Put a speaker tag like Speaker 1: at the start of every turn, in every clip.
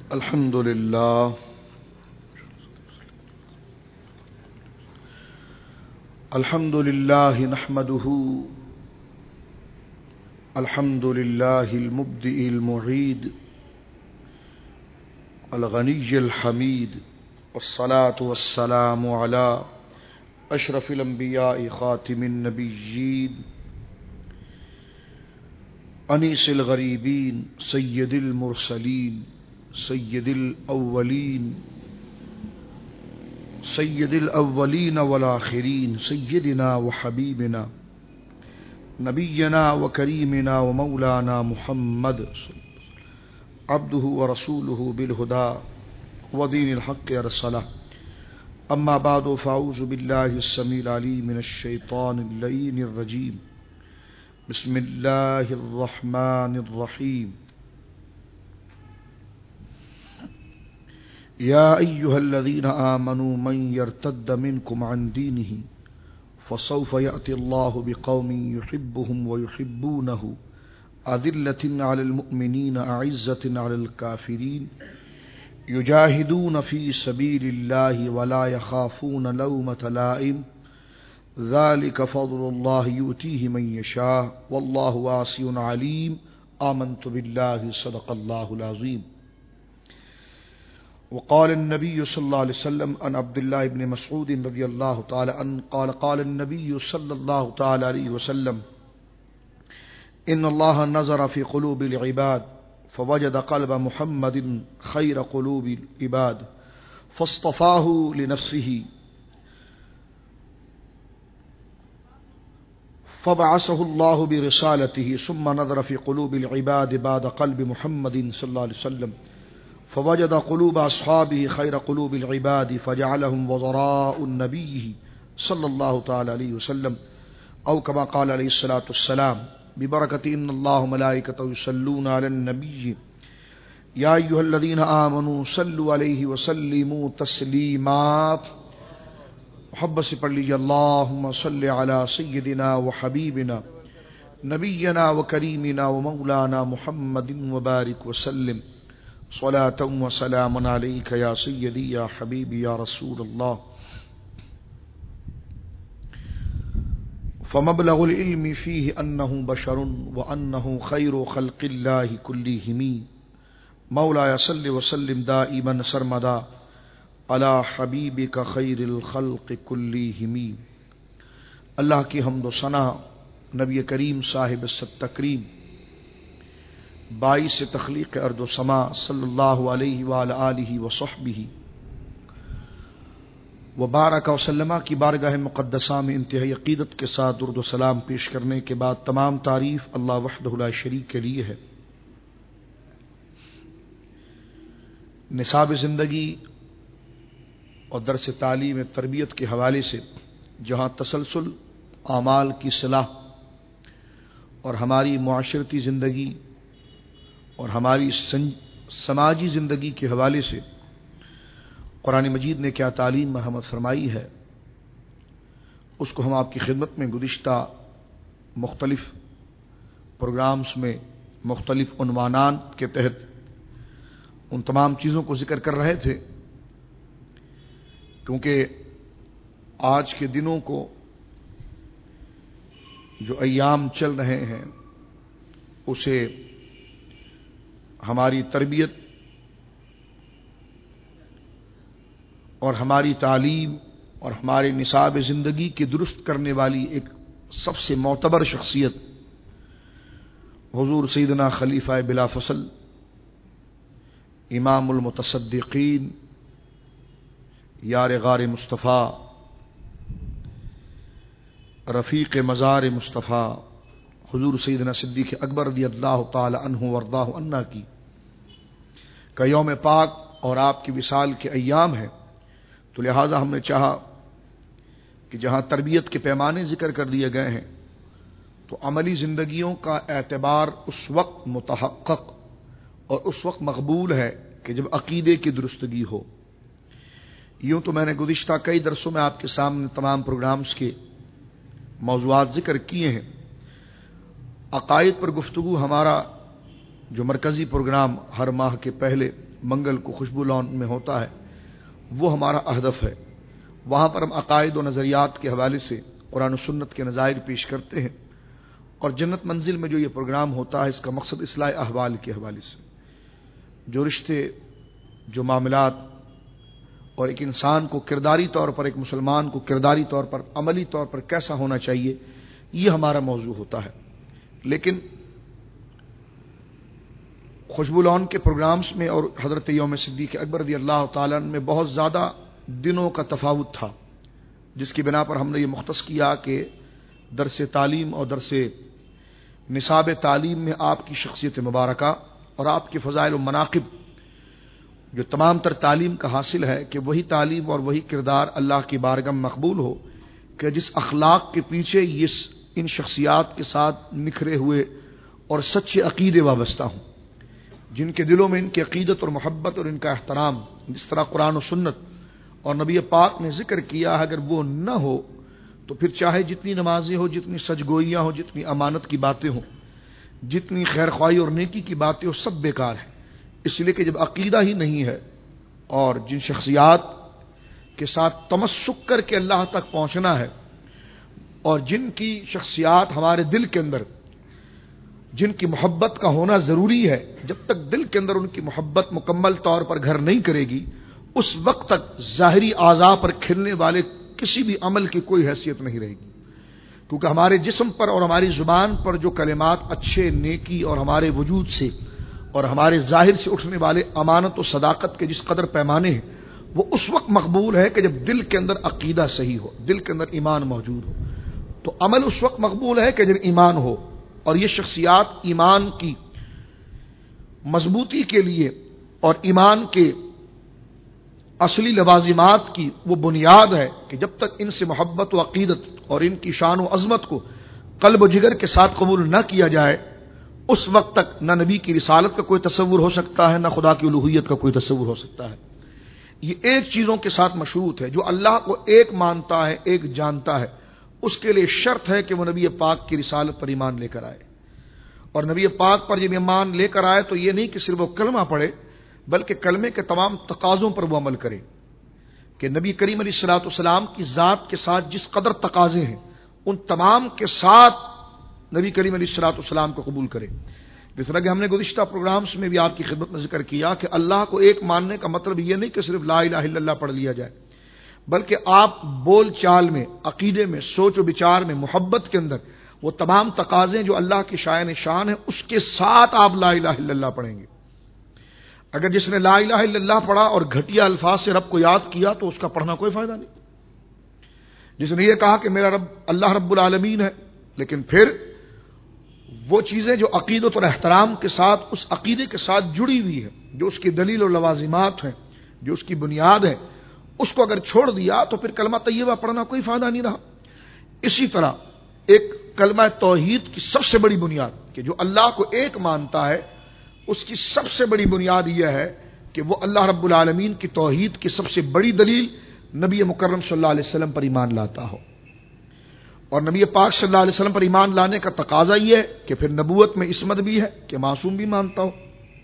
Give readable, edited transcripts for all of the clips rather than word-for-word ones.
Speaker 1: الحمد لله الحمد لله نحمده الحمد لله المبدئ المعيد الغني الحميد والصلاة والسلام على أشرف الأنبياء خاتم النبيين أنيس الغريبين سيد المرسلين سيد الأولين والآخرين سيدنا وحبيبنا نبينا وكريمنا ومولانا محمد عبده ورسوله بالهدى ودين الحق أرسله. أما بعد فأعوذ بالله السميع العليم من الشيطان اللعين الرجيم. بسم الله الرحمن الرحيم. يا أيها الذين آمنوا من يرتد منكم عن دينه فسوف يأتي الله بقوم يحبهم ويحبونه أذلة على المؤمنين أعزة على الكافرين يجاهدون في سبيل الله ولا يخافون لومة لائم ذلك فضل الله يؤتيه من يشاء والله واسع عليم. آمنت بالله صدق الله العظيم. وقال النبي صلى الله عليه وسلم عن عبد الله بن مسعود رضي الله تعالى عنه قال النبي صلى الله تعالى عليه وسلم إن الله نظر في قلوب العباد فوجد قلب محمد خير قلوب العباد فاصطفاه لنفسه فبعثه الله برسالته ثم نظر في قلوب العباد بعد قلب محمد صلى الله عليه وسلم فوجد قلوب أصحابه خير قلوب العباد فجعلهم وزراء النبي صلى الله تعالى عليه وسلم أو كما قال عليه الصلاة والسلام ببركة إن الله ملائكته يصلون على النبي يا أيها الذين آمنوا صلوا عليه وسلموا تسليما. محبت سے پڑھ لیجیے اللہم صل علی سیدنا وحبیبنا نبینا وکریمنا ومولانا محمد وبارک وسلم صلاة وسلام علیک یا سیدی یا حبیبی یا رسول اللہ. فمبلغ العلم فیہ انہ بشر وانہ خیر خلق اللہ کلہم مولایا صل وسلم دائما سرمدا علی حبیبک خیر الخلق کلہم. اللہ کی حمد و ثنا نبی کریم صاحب ست تکریم باعث تخلیق ارض و سما صلی اللہ علیہ وآلہ آلہ وصحبہ وبارک وسلم کی بارگاہ مقدسہ میں انتہائی عقیدت کے ساتھ درود و سلام پیش کرنے کے بعد تمام تعریف اللہ وحدہ لا شریک کے لیے ہے. نصاب زندگی اور درس تعلیم تربیت کے حوالے سے جہاں تسلسل اعمال کی صلاح اور ہماری معاشرتی زندگی اور ہماری سماجی زندگی کے حوالے سے قرآن مجید نے کیا تعلیم مرحمت فرمائی ہے اس کو ہم آپ کی خدمت میں گزشتہ مختلف پروگرامز میں مختلف عنوانات کے تحت ان تمام چیزوں کو ذکر کر رہے تھے، کیونکہ آج کے دنوں کو جو ایام چل رہے ہیں اسے ہماری تربیت اور ہماری تعلیم اور ہمارے نصاب زندگی کی درست کرنے والی ایک سب سے معتبر شخصیت حضور سیدنا خلیفہ بلا فصل امام المتصدقین یار غار مصطفیٰ رفیق مزار مصطفیٰ حضور سیدنا صدیق اکبر رضی اللہ تعالی عنہ وارضاہ عنہ کی کا یوم پاک اور آپ کی وصال کے ایام ہے، تو لہذا ہم نے چاہا کہ جہاں تربیت کے پیمانے ذکر کر دیے گئے ہیں تو عملی زندگیوں کا اعتبار اس وقت متحقق اور اس وقت مقبول ہے کہ جب عقیدے کی درستگی ہو. یوں تو میں نے گزشتہ کئی درسوں میں آپ کے سامنے تمام پروگرامز کے موضوعات ذکر کیے ہیں. عقائد پر گفتگو ہمارا جو مرکزی پروگرام ہر ماہ کے پہلے منگل کو خوشبو لان میں ہوتا ہے، وہ ہمارا ہدف ہے۔ وہاں پر ہم عقائد و نظریات کے حوالے سے قرآن و سنت کے نظائر پیش کرتے ہیں، اور جنت منزل میں جو یہ پروگرام ہوتا ہے اس کا مقصد اصلاح احوال کے حوالے سے، جو رشتے، جو معاملات، اور ایک انسان کو کرداری طور پر، ایک مسلمان کو کرداری طور پر، عملی طور پر کیسا ہونا چاہیے، یہ ہمارا موضوع ہوتا ہے۔ لیکن خوشبو لان کے پروگرامز میں اور حضرت یوم صدیق اکبر رضی اللہ تعالیٰ عنہ میں بہت زیادہ دنوں کا تفاوت تھا، جس کی بنا پر ہم نے یہ مختص کیا کہ درس تعلیم اور درس نصاب تعلیم میں آپ کی شخصیت مبارکہ اور آپ کے فضائل و مناقب جو تمام تر تعلیم کا حاصل ہے، کہ وہی تعلیم اور وہی کردار اللہ کی بارگاہ میں مقبول ہو، کہ جس اخلاق کے پیچھے ان شخصیات کے ساتھ نکھرے ہوئے اور سچے عقیدے وابستہ ہوں، جن کے دلوں میں ان کی عقیدت اور محبت اور ان کا احترام، جس طرح قرآن و سنت اور نبی پاک نے ذکر کیا، اگر وہ نہ ہو تو پھر چاہے جتنی نمازیں ہو، جتنی سجگوئیاں ہوں، جتنی امانت کی باتیں ہوں، جتنی خیر خواہی اور نیکی کی باتیں ہوں، سب بیکار ہیں۔ اس لیے کہ جب عقیدہ ہی نہیں ہے، اور جن شخصیات کے ساتھ تمسک کر کے اللہ تک پہنچنا ہے، اور جن کی شخصیات ہمارے دل کے اندر، جن کی محبت کا ہونا ضروری ہے، جب تک دل کے اندر ان کی محبت مکمل طور پر گھر نہیں کرے گی، اس وقت تک ظاہری اعضاء پر کھلنے والے کسی بھی عمل کی کوئی حیثیت نہیں رہے گی، کیونکہ ہمارے جسم پر اور ہماری زبان پر جو کلمات اچھے، نیکی اور ہمارے وجود سے اور ہمارے ظاہر سے اٹھنے والے امانت و صداقت کے جس قدر پیمانے ہیں، وہ اس وقت مقبول ہے کہ جب دل کے اندر عقیدہ صحیح ہو، دل کے اندر ایمان موجود ہو۔ تو عمل اس وقت مقبول ہے کہ جب ایمان ہو، اور یہ شخصیات ایمان کی مضبوطی کے لیے اور ایمان کے اصلی لوازمات کی وہ بنیاد ہے کہ جب تک ان سے محبت و عقیدت اور ان کی شان و عظمت کو قلب و جگر کے ساتھ قبول نہ کیا جائے، اس وقت تک نہ نبی کی رسالت کا کوئی تصور ہو سکتا ہے، نہ خدا کی الوہیت کا کوئی تصور ہو سکتا ہے۔ یہ ایک چیزوں کے ساتھ مشروط ہے، جو اللہ کو ایک مانتا ہے، ایک جانتا ہے، اس کے لیے شرط ہے کہ وہ نبی پاک کی رسالت پر ایمان لے کر آئے، اور نبی پاک پر جب ایمان لے کر آئے تو یہ نہیں کہ صرف وہ کلمہ پڑھے، بلکہ کلمے کے تمام تقاضوں پر وہ عمل کرے، کہ نبی کریم علیہ الصلوۃ والسلام کی ذات کے ساتھ جس قدر تقاضے ہیں، ان تمام کے ساتھ نبی کریم علیہ الصلوۃ والسلام کو قبول کرے۔ جس طرح کہ ہم نے گزشتہ پروگرامز میں بھی آپ کی خدمت میں ذکر کیا کہ اللہ کو ایک ماننے کا مطلب یہ نہیں کہ صرف لا الہ الا اللہ پڑھ لیا جائے، بلکہ آپ بول چال میں، عقیدے میں، سوچ و بچار میں، محبت کے اندر وہ تمام تقاضے جو اللہ کی شایان شان ہیں، اس کے ساتھ آپ لا الہ الا اللہ پڑھیں گے۔ اگر جس نے لا الہ الا اللہ پڑھا اور گھٹیا الفاظ سے رب کو یاد کیا تو اس کا پڑھنا کوئی فائدہ نہیں۔ جس نے یہ کہا کہ میرا رب اللہ رب العالمین ہے، لیکن پھر وہ چیزیں جو عقیدت اور احترام کے ساتھ، اس عقیدے کے ساتھ جڑی ہوئی ہے، جو اس کی دلیل اور لوازمات ہیں، جو اس کی بنیاد ہے، اس کو اگر چھوڑ دیا تو پھر کلمہ طیبہ پڑھنا کوئی فائدہ نہیں رہا۔ اسی طرح ایک کلمہ توحید کی سب سے بڑی بنیاد، کہ جو اللہ کو ایک مانتا ہے، اس کی سب سے بڑی بنیاد یہ ہے کہ وہ اللہ رب العالمین کی توحید کی سب سے بڑی دلیل نبی مکرم صلی اللہ علیہ وسلم پر ایمان لاتا ہو۔ اور نبی پاک صلی اللہ علیہ وسلم پر ایمان لانے کا تقاضا یہ ہے کہ پھر نبوت میں عصمت بھی ہے کہ معصوم بھی مانتا ہو،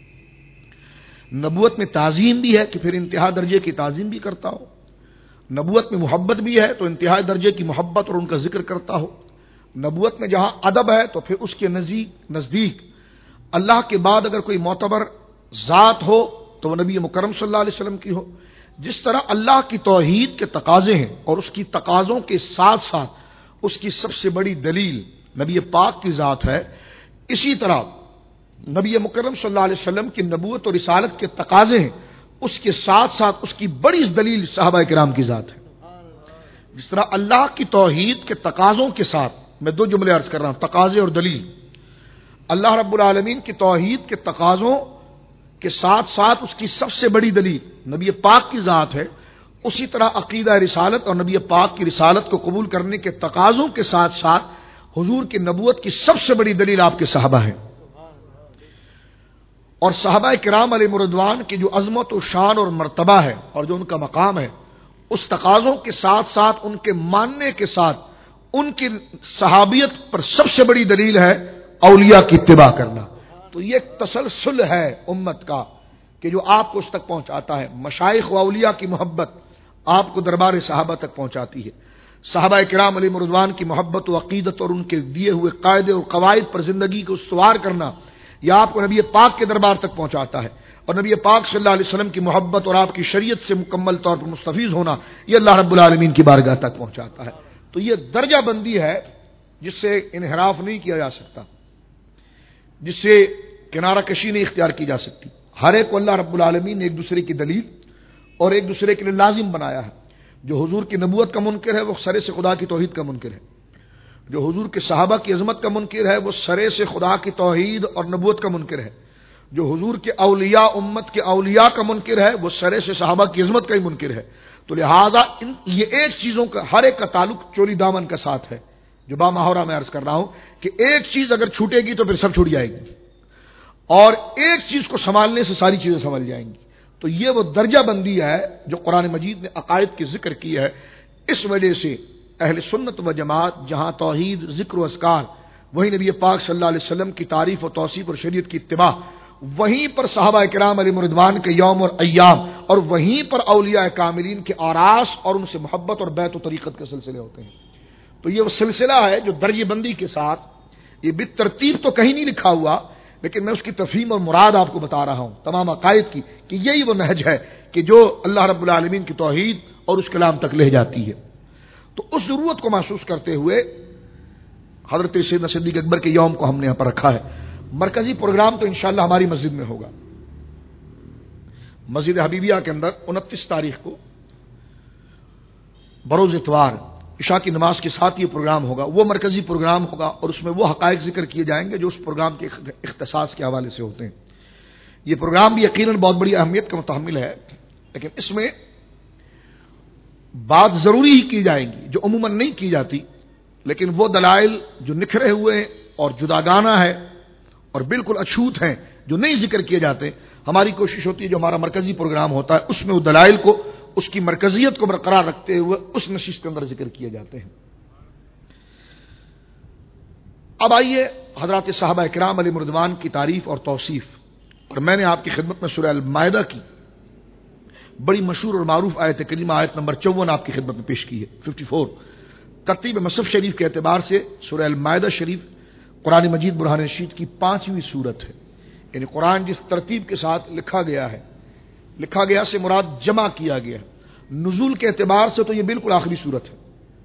Speaker 1: نبوت میں تعظیم بھی ہے کہ پھر انتہا درجے کی تعظیم بھی کرتا ہو، نبوت میں محبت بھی ہے تو انتہائی درجے کی محبت اور ان کا ذکر کرتا ہو، نبوت میں جہاں ادب ہے تو پھر اس کے نزدیک اللہ کے بعد اگر کوئی معتبر ذات ہو تو وہ نبی مکرم صلی اللہ علیہ وسلم کی ہو۔ جس طرح اللہ کی توحید کے تقاضے ہیں اور اس کی تقاضوں کے ساتھ ساتھ اس کی سب سے بڑی دلیل نبی پاک کی ذات ہے، اسی طرح نبی مکرم صلی اللہ علیہ وسلم کی نبوت اور رسالت کے تقاضے ہیں، اس کے ساتھ ساتھ اس کی بڑی دلیل صحابہ کرام کی ذات ہے۔ جس طرح اللہ کی توحید کے تقاضوں کے ساتھ، میں دو جملے عرض کر رہا ہوں، تقاضے اور دلیل، اللہ رب العالمین کی توحید کے تقاضوں کے ساتھ ساتھ اس کی سب سے بڑی دلیل نبی پاک کی ذات ہے، اسی طرح عقیدہ رسالت اور نبی پاک کی رسالت کو قبول کرنے کے تقاضوں کے ساتھ ساتھ حضور کی نبوت کی سب سے بڑی دلیل آپ کے صحابہ ہیں۔ اور صحابہ کرام علیہ رضوان کی جو عظمت و شان اور مرتبہ ہے اور جو ان کا مقام ہے، اس تقاضوں کے ساتھ ساتھ ان کے ماننے کے ساتھ ان کی صحابیت پر سب سے بڑی دلیل ہے اولیاء کی اتباع کرنا۔ تو یہ ایک تسلسل ہے امت کا کہ جو آپ کو اس تک پہنچاتا ہے. مشائخ و اولیاء کی محبت آپ کو دربار صحابہ تک پہنچاتی ہے. صحابہ کرام علیہ رضوان کی محبت و عقیدت اور ان کے دیے ہوئے قاعدے اور قواعد پر زندگی کو استوار کرنا یہ آپ کو نبی پاک کے دربار تک پہنچاتا ہے. اور نبی پاک صلی اللہ علیہ وسلم کی محبت اور آپ کی شریعت سے مکمل طور پر مستفیض ہونا یہ اللہ رب العالمین کی بارگاہ تک پہنچاتا ہے. تو یہ درجہ بندی ہے جس سے انحراف نہیں کیا جا سکتا, جس سے کنارہ کشی نہیں اختیار کی جا سکتی. ہر ایک کو اللہ رب العالمین نے ایک دوسرے کی دلیل اور ایک دوسرے کے لیے لازم بنایا ہے. جو حضور کی نبوت کا منکر ہے وہ سرے سے خدا کی توحید کا منکر ہے. جو حضور کے صحابہ کی عظمت کا منکر ہے وہ سرے سے خدا کی توحید اور نبوت کا منکر ہے. جو حضور کے اولیاء امت کے اولیاء کا منکر ہے وہ سرے سے صحابہ کی عظمت کا ہی منکر ہے. تو لہذا یہ ایک چیزوں کا ہر ایک کا تعلق چولی دامن کا ساتھ ہے. جو بامحورہ میں عرض کر رہا ہوں کہ ایک چیز اگر چھوٹے گی تو پھر سب چھوٹ جائے گی, اور ایک چیز کو سنبھالنے سے ساری چیزیں سنبھل جائیں گی. تو یہ وہ درجہ بندی ہے جو قرآن مجید نے عقائد کی ذکر کی ہے. اس وجہ سے اہل سنت و جماعت جہاں توحید, ذکر و اذکار, وہی نبی پاک صلی اللہ علیہ وسلم کی تعریف و توصیف اور شریعت کی اتباع, وہیں پر صحابہ کرام علیہ رضوان کے یوم اور ایام, اور وہیں پر اولیاء کاملین کے آراس اور ان سے محبت اور بیعت و طریقت کے سلسلے ہوتے ہیں. تو یہ وہ سلسلہ ہے جو درجہ بندی کے ساتھ, یہ بالترتیب تو کہیں نہیں لکھا ہوا, لیکن میں اس کی تفہیم اور مراد آپ کو بتا رہا ہوں تمام عقائد کی, کہ یہی وہ نہج ہے کہ جو اللہ رب العالمین کی توحید اور اس کلام تک لے جاتی ہے. تو اس ضرورت کو محسوس کرتے ہوئے حضرت سیدنا صدیق اکبر کے یوم کو ہم نے یہاں پر رکھا ہے. مرکزی پروگرام تو انشاءاللہ ہماری مسجد میں ہوگا. مسجد حبیبیہ کے اندر 29 تاریخ کو بروز اتوار عشاء کی نماز کے ساتھ یہ پروگرام ہوگا. وہ مرکزی پروگرام ہوگا اور اس میں وہ حقائق ذکر کیے جائیں گے جو اس پروگرام کے اختصاص کے حوالے سے ہوتے ہیں. یہ پروگرام بھی یقیناً بہت بڑی اہمیت کا متحمل ہے, لیکن اس میں بات ضروری ہی کی جائیں گی جو عموماً نہیں کی جاتی, لیکن وہ دلائل جو نکھرے ہوئے ہیں اور جداگانہ ہے اور بالکل اچھوت ہیں جو نہیں ذکر کیے جاتے, ہماری کوشش ہوتی ہے جو ہمارا مرکزی پروگرام ہوتا ہے اس میں وہ دلائل کو, اس کی مرکزیت کو برقرار رکھتے ہوئے اس نشست کے اندر ذکر کیے جاتے ہیں. اب آئیے حضرات صحابہ کرام علیہ رضوان کی تعریف اور توصیف. اور میں نے آپ کی خدمت میں سورہ المائدہ کی بڑی مشہور اور معروف آیت کریمہ آیت نمبر 54 آپ کی خدمت میں پیش کی ہے. 54 ترتیب مصحف شریف کے اعتبار سے سورہ المائدہ شریف قرآن مجید برہان رشید کی 5ویں سورت ہے. یعنی قرآن جس ترتیب کے ساتھ لکھا گیا ہے, لکھا گیا سے مراد جمع کیا گیا ہے. نزول کے اعتبار سے تو یہ بالکل آخری سورت ہے.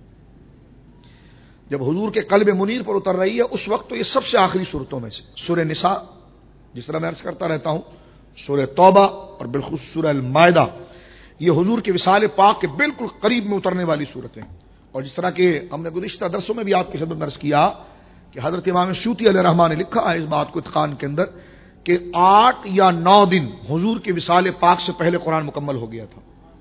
Speaker 1: جب حضور کے قلب منیر پر اتر رہی ہے اس وقت تو یہ سب سے آخری صورتوں میں سے. سورہ نساء جس طرح میں عرض کرتا رہتا ہوں, سورہ توبہ اور بالخصوص سورہ المائدہ یہ حضور کے وصال پاک کے بالکل قریب میں اترنے والی صورتیں. اور جس طرح کہ ہم نے گزشتہ درسوں میں بھی آپ کی خدمت میں عرض کیا کہ حضرت امام سیوطی علیہ الرحمہ نے لکھا ہے اس بات کو اتقان کے اندر کہ 8 یا 9 دن حضور کے وصال پاک سے پہلے قرآن مکمل ہو گیا تھا.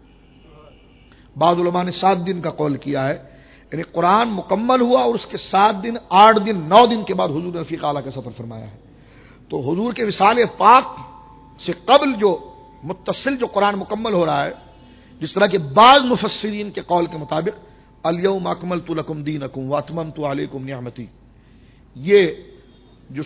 Speaker 1: بعض علماء نے 7 دن کا قول کیا ہے, یعنی قرآن مکمل ہوا اور اس کے 7 دن 8 دن 9 دن کے بعد حضور نے رفیق اعلیٰ کا سفر فرمایا ہے. تو حضور کے وصال پاک سے قبل جو متصل جو قرآن مکمل ہو رہا ہے, جس طرح کہ بعض مفسرین کے قول کے مطابق الیوم اکملت لکم دینکم واتممت علیکم نعمتی, یہ جو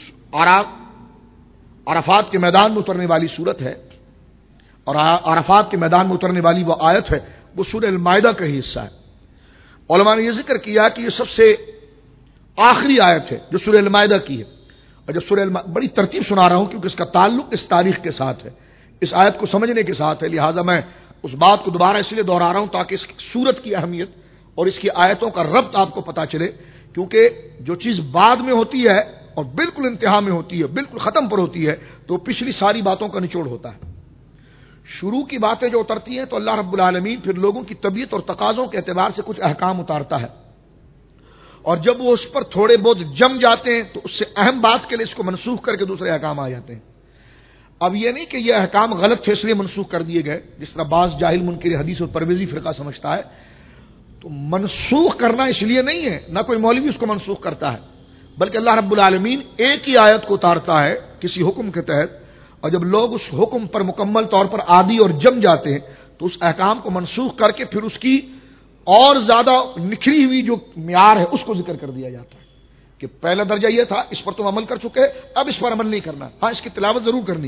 Speaker 1: عرفات کے میدان میں اترنے والی صورت ہے اور عرفات کے میدان میں اترنے والی وہ آیت ہے, وہ سورہ المائدہ کا ہی حصہ ہے. علماء نے یہ ذکر کیا کہ یہ سب سے آخری آیت ہے جو سورہ المائدہ کی ہے. اور جب سورہ بڑی ترتیب سنا رہا ہوں کیونکہ اس کا تعلق اس تاریخ کے ساتھ ہے, اس آیت کو سمجھنے کے ساتھ ہے, لہٰذا میں اس بات کو دوبارہ اس لیے دہرا رہا ہوں تاکہ اس سورت کی اہمیت اور اس کی آیتوں کا ربط آپ کو پتہ چلے. کیونکہ جو چیز بعد میں ہوتی ہے اور بالکل انتہا میں ہوتی ہے, بالکل ختم پر ہوتی ہے, تو پچھلی ساری باتوں کا نچوڑ ہوتا ہے. شروع کی باتیں جو اترتی ہیں تو اللہ رب العالمین پھر لوگوں کی طبیعت اور تقاضوں کے اعتبار سے کچھ احکام اتارتا ہے, اور جب وہ اس پر تھوڑے بہت جم جاتے ہیں تو اس سے اہم بات کے لیے اس کو منسوخ کر کے دوسرے احکام آ جاتے ہیں. اب یہ نہیں کہ یہ احکام غلط تھے اس لیے منسوخ کر دیے گئے, جس طرح بعض جاہل منکر حدیث اور پرویزی فرقہ سمجھتا ہے. تو منسوخ کرنا اس لیے نہیں ہے, نہ کوئی مولوی اس کو منسوخ کرتا ہے, بلکہ اللہ رب العالمین ایک ہی آیت کو اتارتا ہے کسی حکم کے تحت, اور جب لوگ اس حکم پر مکمل طور پر عادی اور جم جاتے ہیں تو اس احکام کو منسوخ کر کے پھر اس کی اور زیادہ نکھری ہوئی جو معیار ہے اس کو ذکر کر دیا جاتا ہے کہ پہلا درجہ یہ تھا, اس پر تم عمل کر چکے, اب اس پر عمل نہیں کرنا. ہاں اس کی تلاوت ضرور کرنی,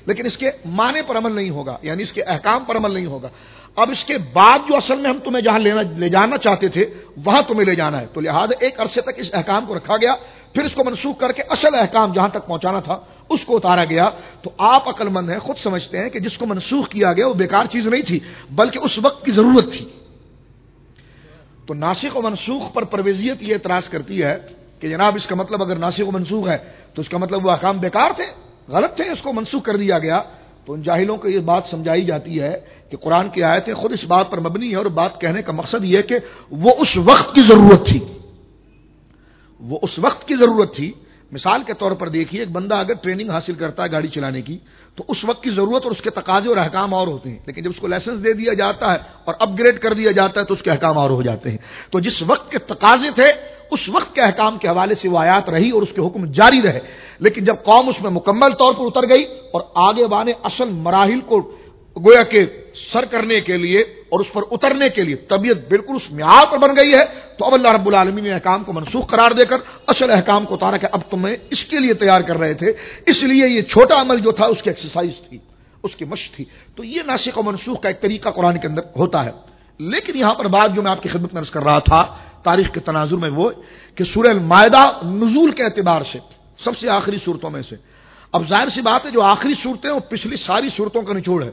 Speaker 1: لیکن اس کے معنی پر عمل نہیں ہوگا، یعنی اس کے احکام پر عمل نہیں ہوگا۔ اب اس کے بعد جو اصل میں ہم تمہیں جہاں لے جانا چاہتے تھے وہاں تمہیں لے جانا ہے، تو لہذا ایک عرصے تک اس احکام کو رکھا گیا، پھر اس کو منسوخ کر کے اصل احکام جہاں تک پہنچانا تھا اس کو اتارا گیا۔ تو آپ عقل مند ہیں، خود سمجھتے ہیں کہ جس کو منسوخ کیا گیا وہ بیکار چیز نہیں تھی بلکہ اس وقت کی ضرورت تھی۔ تو ناسخ و منسوخ پر پرویزیت یہ اعتراض کرتی ہے کہ جناب اس کا مطلب اگر ناسخ و منسوخ ہے تو اس کا مطلب وہ احکام بیکار تھے، غلط تھے، اس کو منسوخ کر دیا گیا۔ تو ان جاہلوں کو یہ بات سمجھائی جاتی ہے کہ قرآن کی آیتیں خود اس بات پر مبنی ہے، اور بات کہنے کا مقصد یہ ہے کہ وہ اس وقت کی ضرورت تھی، وہ اس وقت کی ضرورت تھی۔ مثال کے طور پر دیکھیے، ایک بندہ اگر ٹریننگ حاصل کرتا ہے گاڑی چلانے کی تو اس وقت کی ضرورت اور اس کے تقاضے اور احکام اور ہوتے ہیں، لیکن جب اس کو لائسنس دے دیا جاتا ہے اور اپ گریڈ کر دیا جاتا ہے تو اس کے احکام اور ہو جاتے ہیں۔ تو جس وقت کے تقاضے تھے اس وقت کے احکام کے حوالے سے وہ آیات رہی اور اس کے حکم جاری رہے، لیکن جب قوم اس میں مکمل طور پر اتر گئی اور آگے بانے اصل مراحل کو گویا کہ سر کرنے کے لیے اور اس پر اترنے کے لیے طبیعت بالکل اس معیار پر بن گئی ہے، تو اب اللہ رب العالمین نے احکام کو منسوخ قرار دے کر اصل احکام کو اتارا کہ اب تمہیں اس کے لیے تیار کر رہے تھے، اس لیے یہ چھوٹا عمل جو تھا اس کی ایکسرسائز تھی، اس کی مشق تھی۔ تو یہ ناسخ و منسوخ کا ایک طریقہ قرآن کے اندر ہوتا ہے۔ لیکن یہاں پر بات جو میں آپ کی خدمت میں عرض کر رہا تھا تاریخ کے تناظر میں، وہ کہ سورہ المائدہ نزول کے اعتبار سے سب سے آخری صورتوں میں سے، اب ظاہر سی بات ہے جو آخری صورتیں وہ پچھلی ساری صورتوں کا نچوڑ ہے،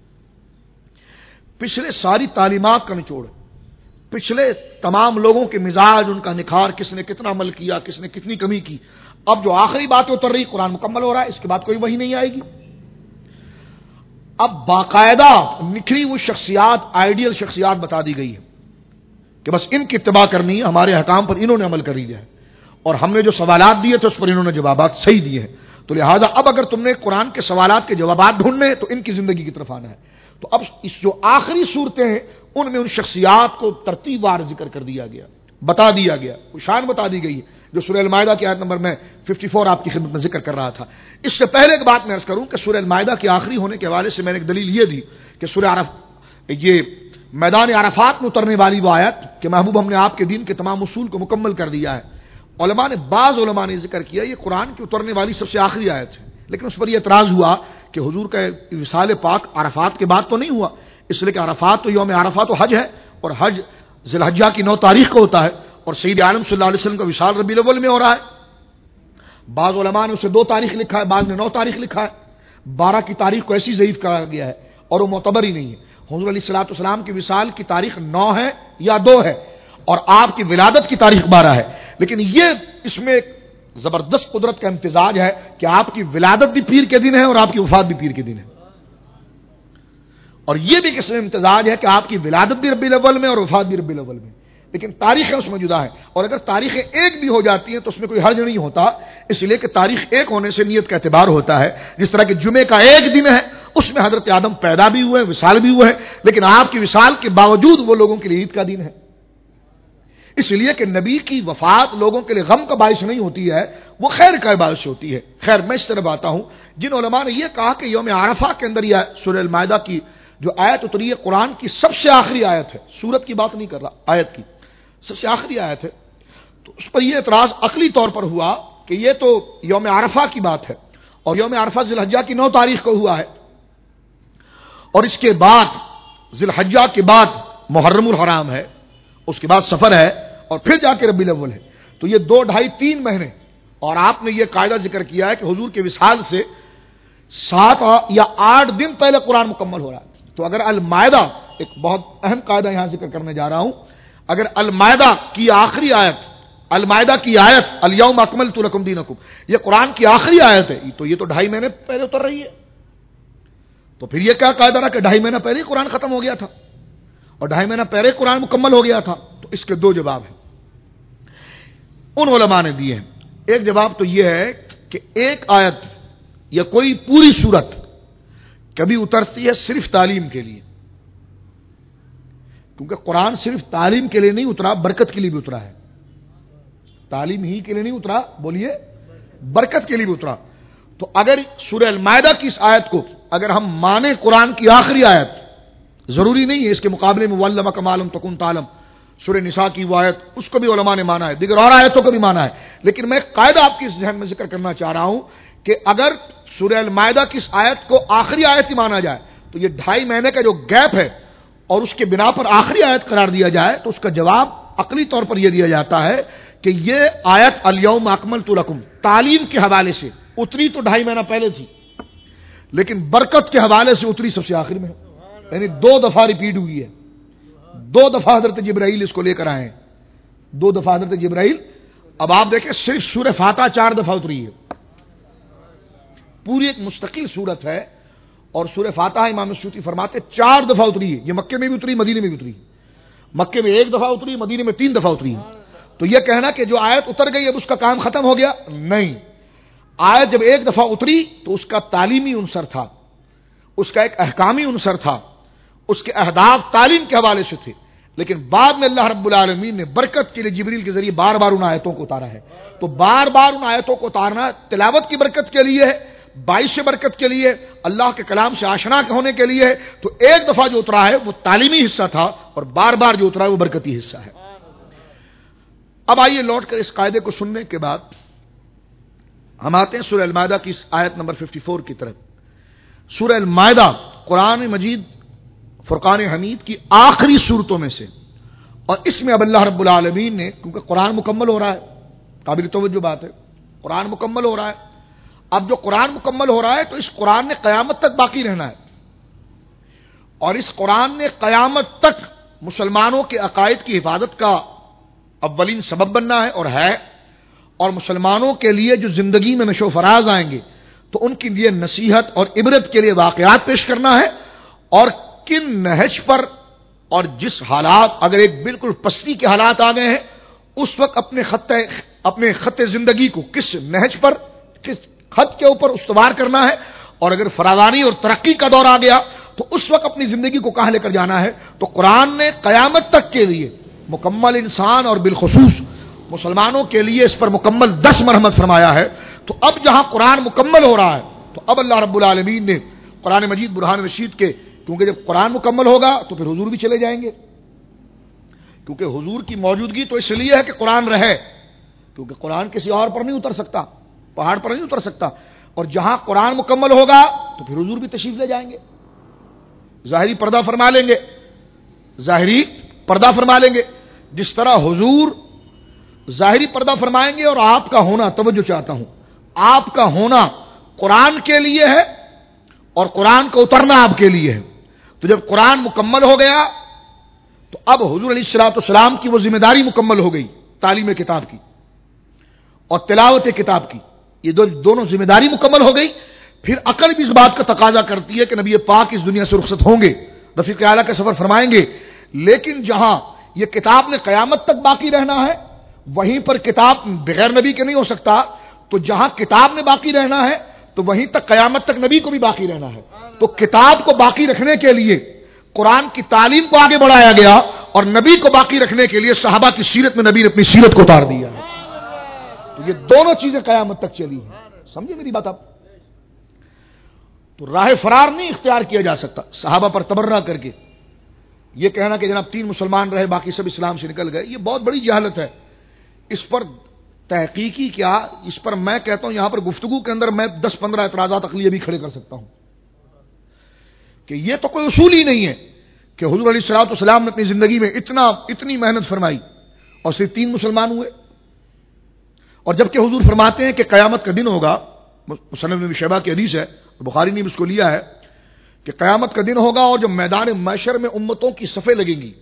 Speaker 1: پچھلے ساری تعلیمات کا نچوڑ ہے، پچھلے تمام لوگوں کے مزاج، ان کا نکھار، کس نے کتنا عمل کیا، کس نے کتنی کمی کی۔ اب جو آخری بات اتر رہی، قرآن مکمل ہو رہا ہے، اس کے بعد کوئی وحی نہیں آئے گی۔ اب باقاعدہ نکھری وہ شخصیات، آئیڈیل شخصیات بتا دی گئی ہے کہ بس ان کی اتباع کرنی ہے، ہمارے احکام پر انہوں نے عمل کر لیا ہے اور ہم نے جو سوالات دیے تھے اس پر انہوں نے جوابات صحیح دیے ہیں، تو لہذا اب اگر تم نے قرآن کے سوالات کے جوابات ڈھونڈنے تو ان کی زندگی کی طرف آنا ہے۔ تو اب اس جو آخری صورتیں ہیں ان میں ان شخصیات کو ترتیب وار ذکر کر دیا گیا، بتا دیا گیا، شان بتا دی گئی ہے، جو سورہ المائدہ کی آیت نمبر میں 54 آپ کی خدمت میں ذکر کر رہا تھا۔ اس سے پہلے ایک بات میں عرض کروں کہ سورہ المائدہ کی آخری ہونے کے حوالے سے میں نے ایک دلیل یہ دی کہ سورہ یہ میدان عرفات میں اترنے والی وہ آیت کہ محبوب ہم نے آپ کے دین کے تمام اصول کو مکمل کر دیا ہے، بعض علماء نے ذکر کیا یہ قرآن کی اترنے والی سب سے آخری آیت ہے، لیکن اس پر یہ اعتراض ہوا کہ حضور کا وصال پاک عرفات کے بعد تو نہیں ہوا، اس لیے کہ عرفات تو یوم عرفات تو حج ہے اور حج ذی الحجہ کی 9 تاریخ کو ہوتا ہے اور سید عالم صلی اللہ علیہ وسلم کا وصال ربیع الاول میں ہو رہا ہے۔ بعض علماء نے اسے 2 تاریخ لکھا ہے، بعض نے 9 تاریخ لکھا ہے، 12 کی تاریخ کو ایسی ضعیف کہا گیا ہے اور وہ معتبر ہی نہیں ہے۔ حضور علیہ الصلوۃ والسلام کی وصال کی تاریخ 9 ہے یا 2 ہے اور آپ کی ولادت کی تاریخ 12 ہے، لیکن یہ اس میں ایک زبردست قدرت کا امتزاج ہے کہ آپ کی ولادت بھی پیر کے دن ہے اور آپ کی وفات بھی پیر کے دن ہے، اور یہ بھی قسم امتزاج ہے کہ آپ کی ولادت بھی ربیع الاول میں اور وفات بھی ربیع الاول میں، لیکن تاریخیں اس میں جدا ہے، اور اگر تاریخیں ایک بھی ہو جاتی ہیں تو اس میں کوئی حرج نہیں ہوتا، اس لیے کہ تاریخ ایک ہونے سے نیت کا اعتبار ہوتا ہے۔ جس طرح کہ جمعے کا ایک دن ہے اس میں حضرت آدم پیدا بھی ہوئے، وصال بھی ہوئے ہیں، لیکن آپ کی وصال کے باوجود وہ لوگوں کے لیے عید کا دن ہے، اس لیے کہ نبی کی وفات لوگوں کے لیے غم کا باعث نہیں ہوتی ہے، وہ خیر کا باعث ہوتی ہے۔ خیر میں اس طرف آتا ہوں، جن علماء نے یہ کہا کہ یوم عرفہ کے اندر یہ سورہ المائدہ کی جو آیت اتری ہے قرآن کی سب سے آخری آیت ہے، سورت کی بات نہیں کر رہا، آیت کی سب سے آخری آیت ہے، تو اس پر یہ اعتراض عقلی طور پر ہوا کہ یہ تو یوم عرفہ کی بات ہے اور یوم عرفہ ذی الحجہ کی 9 تاریخ کو ہوا ہے اور اس کے بعد ذی الحجہ کے بعد محرم الحرام ہے، اس کے بعد سفر ہے اور پھر جا کے ربیع الاول ہے، تو یہ 2 ڈھائی 3 مہینے، اور آپ نے یہ قاعدہ ذکر کیا ہے کہ حضور کے وصال سے 7 یا 8 دن پہلے قرآن مکمل ہو رہا ہے۔ تو اگر المائدہ، ایک بہت اہم قاعدہ یہاں ذکر کرنے جا رہا ہوں، اگر المائدہ کی آخری آیت، المائدہ کی آیت الیوم اکملت لکم دینکم، یہ قرآن کی آخری آیت ہے، تو یہ تو 2.5 مہینے پہلے اتر رہی ہے، تو پھر یہ کیا قاعدہ رہا کہ 2.5 مہینہ پہلے ہی قرآن ختم ہو گیا تھا اور 2.5 مہینہ پہلے قرآن مکمل ہو گیا تھا؟ تو اس کے 2 جواب ہیں ان علماء نے دیے ہیں۔ ایک جواب تو یہ ہے کہ ایک آیت یا کوئی پوری سورت کبھی اترتی ہے صرف تعلیم کے لیے، کیونکہ قرآن صرف تعلیم کے لیے نہیں اترا، برکت کے لیے بھی اترا ہے، تعلیم ہی کے لیے نہیں اترا، بولیے برکت کے لیے بھی اترا۔ تو اگر سورہ المائدہ کی اس آیت کو اگر ہم مانیں قرآن کی آخری آیت، ضروری نہیں ہے اس کے مقابلے میں وَعَلَّمَكَ مَا لَمْ تَكُنْ تَعْلَمْ سورہ نساء کی وہ آیت، اس کو بھی علماء نے مانا ہے، دیگر اور آیتوں کو بھی مانا ہے، لیکن میں قاعدہ آپ کی ذہن میں ذکر کرنا چاہ رہا ہوں کہ اگر سورہ المائدہ کی اس آیت کو آخری آیت ہی مانا جائے تو یہ 2.5 مہینے کا جو گیپ ہے اور اس کے بنا پر آخری آیت قرار دیا جائے تو اس کا جواب عقلی طور پر یہ دیا جاتا ہے کہ یہ آیت الیوم اکملت لکم تعلیم کے حوالے سے اتری تو 2.5 مہینہ پہلے تھی، لیکن برکت کے حوالے سے اتری سب سے آخر میں، یعنی 2 دفعہ ریپیٹ ہوئی ہے، 2 دفعہ حضرت جبرائیل اس کو لے کر آئے ہیں، 2 دفعہ حضرت جبرائیل. اب آپ دیکھیں صرف سورہ فاتحہ 4 دفعہ اتری ہے، پوری ایک مستقل صورت ہے، اور سورہ فاتحہ امام سیوطی فرماتے 4 دفعہ اتری ہے. یہ مکے میں بھی اتری، مدینے میں بھی اتری، مکے میں 1 دفعہ اتری، مدینے میں 3 دفعہ اتری. تو یہ کہنا کہ جو آیت اتر گئی اب اس کا کام ختم ہو گیا، نہیں. آیت جب 1 دفعہ اتری تو اس کا تعلیمی عنصر تھا، اس کا ایک احکامی عنصر تھا، اس کے اہداف تعلیم کے حوالے سے تھے، لیکن بعد میں اللہ رب العالمین نے برکت کے لیے جبریل کے ذریعے بار بار ان آیتوں کو اتارا ہے. تو بار بار ان آیتوں کو اتارنا تلاوت کی برکت کے لیے ہے، باعث سے برکت کے لیے، اللہ کے کلام سے آشنا ہونے کے لیے ہے. تو 1 دفعہ جو اترا ہے وہ تعلیمی حصہ تھا، اور بار بار جو اترا ہے وہ برکتی حصہ ہے. اب آئیے لوٹ کر اس قاعدے کو سننے کے بعد ہم آتے ہیں سورہ المائدہ کی آیت نمبر 54 کی طرف. سورہ المائدہ قرآن مجید فرقان حمید کی آخری صورتوں میں سے، اور اس میں اب اللہ رب العالمین نے، کیونکہ قرآن مکمل ہو رہا ہے، قابل توجہ بات ہے، قرآن مکمل ہو رہا ہے. اب جو قرآن مکمل ہو رہا ہے تو اس قرآن نے قیامت تک باقی رہنا ہے، اور اس قرآن نے قیامت تک مسلمانوں کے عقائد کی حفاظت کا اولین سبب بننا ہے، اور ہے، اور مسلمانوں کے لیے جو زندگی میں نشو و فراز آئیں گے تو ان کے لیے نصیحت اور عبرت کے لیے واقعات پیش کرنا ہے، اور کن نہج پر اور جس حالات، اگر ایک بالکل پستی کے حالات آ گئے ہیں اس وقت اپنے خط زندگی کو کس نہج پر، کس خط کے اوپر استوار کرنا ہے، اور اگر فراوانی اور ترقی کا دور آ گیا تو اس وقت اپنی زندگی کو کہاں لے کر جانا ہے. تو قرآن نے قیامت تک کے لیے مکمل انسان اور بالخصوص مسلمانوں کے لیے اس پر مکمل 10 مرحمت فرمایا ہے. تو اب جہاں قرآن مکمل ہو رہا ہے تو اب اللہ رب العالمین نے قرآن مجید برہان رشید کے، کیونکہ جب قرآن مکمل ہوگا تو پھر حضور بھی چلے جائیں گے، کیونکہ حضور کی موجودگی تو اس لیے ہے کہ قرآن رہے، کیونکہ قرآن کسی اور پر نہیں اتر سکتا، پہاڑ پر نہیں اتر سکتا. اور جہاں قرآن مکمل ہوگا تو پھر حضور بھی تشریف لے جائیں گے، ظاہری پردہ فرما لیں گے، ظاہری پردہ فرما لیں گے. جس طرح حضور ظاہری پردہ فرمائیں گے، اور آپ کا ہونا، توجہ چاہتا ہوں، آپ کا ہونا قرآن کے لیے ہے اور قرآن کا اترنا آپ کے لیے ہے. تو جب قرآن مکمل ہو گیا تو اب حضور علیہ الصلوۃ والسلام کی وہ ذمہ داری مکمل ہو گئی، تعلیم کتاب کی اور تلاوت کتاب کی، یہ دونوں ذمہ داری مکمل ہو گئی. پھر عقل بھی اس بات کا تقاضا کرتی ہے کہ نبی پاک اس دنیا سے رخصت ہوں گے، رفیق اعلیٰ کا سفر فرمائیں گے. لیکن جہاں یہ کتاب نے قیامت تک باقی رہنا ہے وہیں پر کتاب بغیر نبی کے نہیں ہو سکتا. تو جہاں کتاب نے باقی رہنا ہے تو وہیں تک قیامت تک نبی کو بھی باقی رہنا ہے. تو کتاب کو باقی رکھنے کے لیے قرآن کی تعلیم کو آگے بڑھایا گیا، اور نبی کو باقی رکھنے کے لیے صحابہ کی سیرت میں نبی نے اپنی سیرت کو اتار دیا ہے. تو یہ دونوں چیزیں قیامت تک چلی ہیں. سمجھے میری بات آپ؟ تو راہ فرار نہیں اختیار کیا جا سکتا صحابہ پر تبرہ کر کے. یہ کہنا کہ جناب 3 مسلمان رہے باقی سب اسلام سے نکل گئے، یہ بہت بڑی جہالت ہے. اس پر تحقیقی کیا، اس پر میں کہتا ہوں یہاں پر گفتگو کے اندر میں 10-15 اعتراضات عقلیہ بھی کھڑے کر سکتا ہوں کہ یہ تو کوئی اصول ہی نہیں ہے کہ حضور علیہ الصلوۃ والسلام نے اپنی زندگی میں اتنی محنت فرمائی اور صرف 3 مسلمان ہوئے. اور جبکہ حضور فرماتے ہیں کہ قیامت کا دن ہوگا، مسلم ابن شیبہ کی حدیث ہے، بخاری نے بھی اس کو لیا ہے، کہ قیامت کا دن ہوگا اور جب میدان محشر میں امتوں کی صفیں لگیں گی،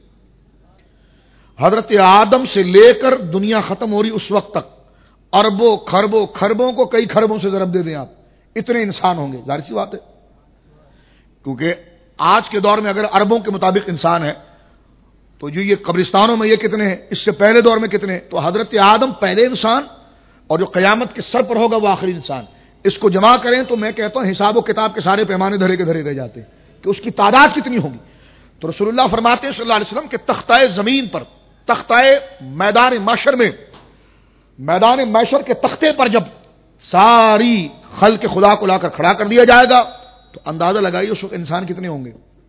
Speaker 1: حضرت آدم سے لے کر دنیا ختم ہو رہی اس وقت تک اربوں خربوں کو کئی خربوں سے ضرب دے دیں آپ، اتنے انسان ہوں گے. ظاہر سی بات ہے، کیونکہ آج کے دور میں اگر اربوں کے مطابق انسان ہے تو جو یہ قبرستانوں میں یہ کتنے ہیں، اس سے پہلے دور میں کتنے ہیں. تو حضرت آدم پہلے انسان اور جو قیامت کے سر پر ہوگا وہ آخری انسان. اس کو جمع کریں تو میں کہتا ہوں حساب و کتاب کے سارے پیمانے دھرے کے دھرے رہ جاتے ہیں کہ اس کی تعداد کتنی ہوگی. تو رسول اللہ فرماتے ہیں صلی اللہ علیہ وسلم کہ تختہ زمین پر، تختہ میدان محشر میں، میدان محشر کے تختے پر جب ساری خلق خدا کو لا کر کھڑا کر دیا جائے گا تو اندازہ لگائیے اس وقت انسان کتنے ہوں گے.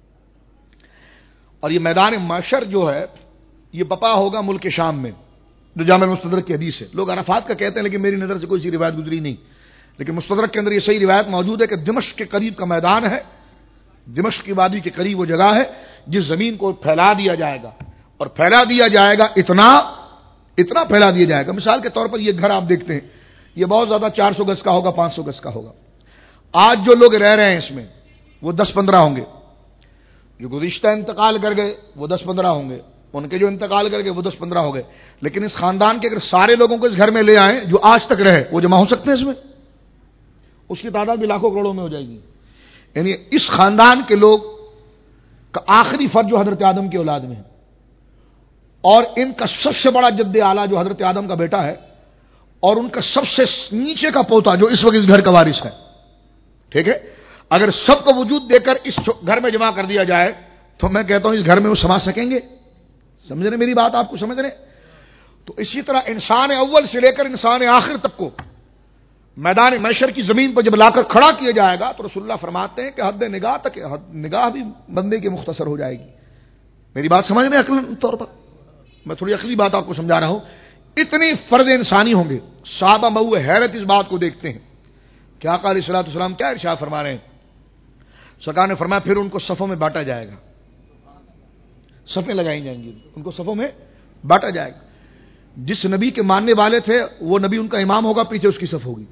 Speaker 1: اور یہ میدان محشر جو ہے یہ بپا ہوگا ملک شام میں، جو جامع مستدرک کی حدیث ہے. لوگ عرفات کا کہتے ہیں لیکن میری نظر سے کوئی سی روایت گزری نہیں. لیکن مستدرک کے اندر یہ صحیح روایت موجود ہے کہ دمشق کے قریب کا میدان ہے، دمشق کی وادی کے قریب وہ جگہ ہے جس زمین کو پھیلا دیا جائے گا، اور پھیلا دیا جائے گا اتنا پھیلا دیا جائے گا. مثال کے طور پر یہ گھر آپ دیکھتے ہیں، یہ بہت زیادہ 400 گز کا ہوگا، 500 گز کا ہوگا. آج جو لوگ رہ رہے ہیں اس میں وہ 10-15 ہوں گے، جو گزشتہ انتقال کر گئے وہ 10-15 ہوں گے، ان کے جو انتقال کر گئے وہ 10-15 ہو گئے. لیکن اس خاندان کے اگر سارے لوگوں کو اس گھر میں لے آئیں جو آج تک رہے، وہ جمع ہو سکتے ہیں اس میں؟ اس کی تعداد بھی لاکھوں کروڑوں میں ہو جائے گی. یعنی اس خاندان کے لوگ کا آخری فرد جو حضرت آدم کی اولاد میں ہے، اور ان کا سب سے بڑا جد اعلیٰ جو حضرت آدم کا بیٹا ہے، اور ان کا سب سے نیچے کا پوتا جو اس وقت اس گھر کا وارث ہے. ٹھیک ہے، اگر سب کو وجود دے کر اس گھر میں جمع کر دیا جائے تو میں کہتا ہوں اس گھر میں وہ سما سکیں گے؟ سمجھ رہے میری بات؟ آپ کو سمجھ رہے؟ تو اسی طرح انسان اول سے لے کر انسان آخر تک کو میدان محشر کی زمین پر جب لا کر کھڑا کیا جائے گا تو رسول اللہ فرماتے ہیں کہ حد نگاہ تک نگاہ بھی بندے کی مختصر ہو جائے گی. میری بات سمجھ رہے عقلی طور پر؟ میں تھوڑی عقلی بات آپ کو سمجھا رہا ہوں. اتنی فرد انسانی ہوں گے. صحابہ مؤ حیرت اس بات کو دیکھتے ہیں کہ آقا علیہ الصلوۃ والسلام کیا ارشاد فرما رہے ہیں. سرکار نے فرمایا پھر ان کو صفوں میں بانٹا جائے گا، صفیں لگائی جائیں گی، ان کو صفوں میں بانٹا جائے گا. جس نبی کے ماننے والے تھے وہ نبی ان کا امام ہوگا، پیچھے اس کی صف ہوگی.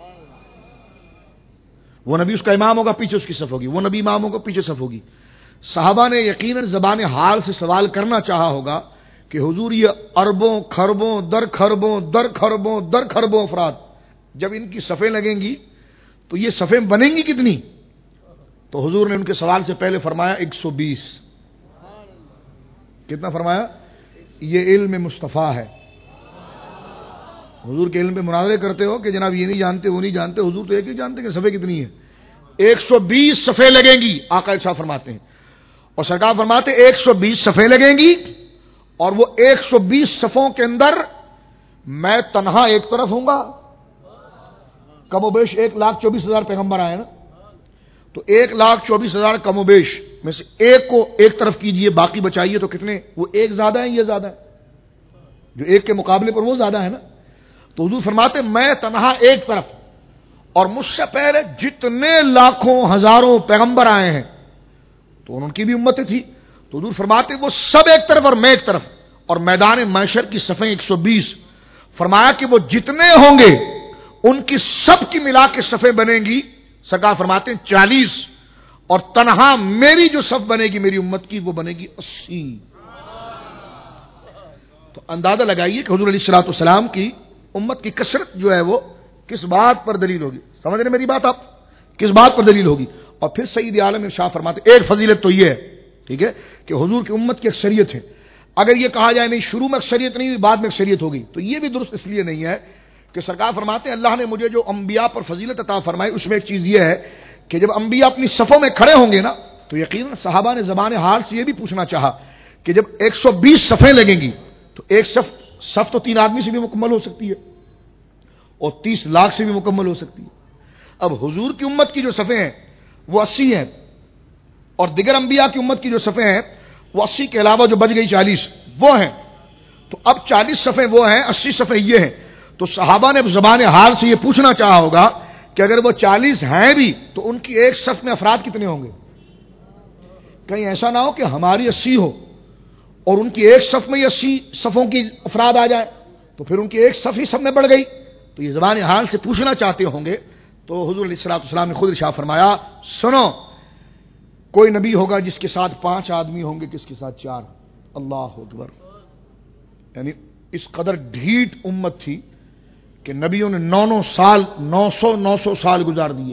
Speaker 1: وہ نبی اس کا امام ہوگا، پیچھے اس کی صف ہوگی. وہ نبی امام ہوگا، پیچھے صف ہوگی. صحابہ نے یقیناً زبان حال سے سوال کرنا چاہا ہوگا کہ حضور یہ اربوں خربوں در خربوں در خربوں در خربوں افراد جب ان کی صفیں لگیں گی تو یہ صفیں بنیں گی کتنی؟ تو حضور نے ان کے سوال سے پہلے فرمایا 120. کتنا فرمایا؟ یہ علم مصطفیٰ ہے. حضور کے علم پہ مناظرے کرتے ہو کہ جناب یہ نہیں جانتے وہ نہیں جانتے، حضور تو ایک ہی جانتے کہ صفیں کتنی ہیں. 120 صفیں لگیں گی آقا صاحب فرماتے ہیں، اور سرکار فرماتے 120 صفیں لگیں گی، اور وہ 120 صفوں کے اندر میں تنہا ایک طرف ہوں گا. کم و بیش 1,24,000 پیغمبر آئے نا، تو 1,24,000 کم و بیش میں سے ایک کو ایک طرف کیجئے، باقی بچائیے، تو کتنے؟ وہ ایک زیادہ ہیں، یہ زیادہ ہے؟ جو ایک کے مقابلے پر وہ زیادہ ہے نا. تو حضور فرماتے میں تنہا ایک طرف، اور مجھ سے پہلے جتنے لاکھوں ہزاروں پیغمبر آئے ہیں تو ان کی بھی امتیں تھی. تو حضور فرماتے وہ سب ایک طرف اور میں ایک طرف، اور میدان محشر کی صفیں 120. فرمایا کہ وہ جتنے ہوں گے ان کی سب کی ملا کے صفیں بنیں گی. سرکار فرماتے ہیں 40، اور تنہا میری جو صف بنے گی میری امت کی وہ بنے گی 80. تو اندازہ لگائیے کہ حضور علیہ الصلوۃ والسلام کی امت کی کثرت جو ہے وہ کس بات پر دلیل ہوگی. سمجھ رہے میری بات آپ؟ کس بات پر دلیل ہوگی؟ اور پھر سید عالم ارشاد فرماتے ایک فضیلت تو یہ ہے، ٹھیک ہے، کہ حضور کی امت کی اکثریت ہے. اگر یہ کہا جائے نہیں شروع میں اکثریت نہیں ہوئی بعد میں اکثریت ہوگی تو یہ بھی درست اس لیے نہیں ہے کہ سرکار فرماتے ہیں اللہ نے مجھے جو انبیاء پر فضیلت عطا فرمائی اس میں ایک چیز یہ ہے کہ جب انبیاء اپنی صفوں میں کھڑے ہوں گے نا تو یقیناً صحابہ نے زبان حال سے یہ بھی پوچھنا چاہا کہ جب 120 صفیں لگیں گی تو ایک صف تو 3 آدمی سے بھی مکمل ہو سکتی ہے اور 30 لاکھ سے بھی مکمل ہو سکتی ہے. اب حضور کی امت کی جو صفیں ہیں وہ 80 ہیں، اور دیگر انبیاء کی امت کی جو صفیں ہیں وہ 80 کے علاوہ جو بچ گئی 40 وہ ہیں. تو اب 40 صفیں وہ ہیں، 80 صفیں یہ ہیں. تو صحابہ نے زبان حال سے یہ پوچھنا چاہا ہوگا کہ اگر وہ 40 ہیں بھی تو ان کی ایک صف میں افراد کتنے ہوں گے؟ کہیں ایسا نہ ہو کہ ہماری 80 ہو اور ان کی ایک صف میں 80 صفوں کی افراد آ جائے تو پھر ان کی ایک صف ہی سب میں بڑھ گئی. تو یہ زبان حال سے پوچھنا چاہتے ہوں گے. تو حضور علیہ الصلوۃ والسلام نے خود ارشاد فرمایا سنو، کوئی نبی ہوگا جس کے ساتھ 5 آدمی ہوں گے، کس کے ساتھ 4. اللہ اکبر. یعنی اس قدر ڈھیٹ امت تھی کہ نبیوں نے 900 سال گزار دیے،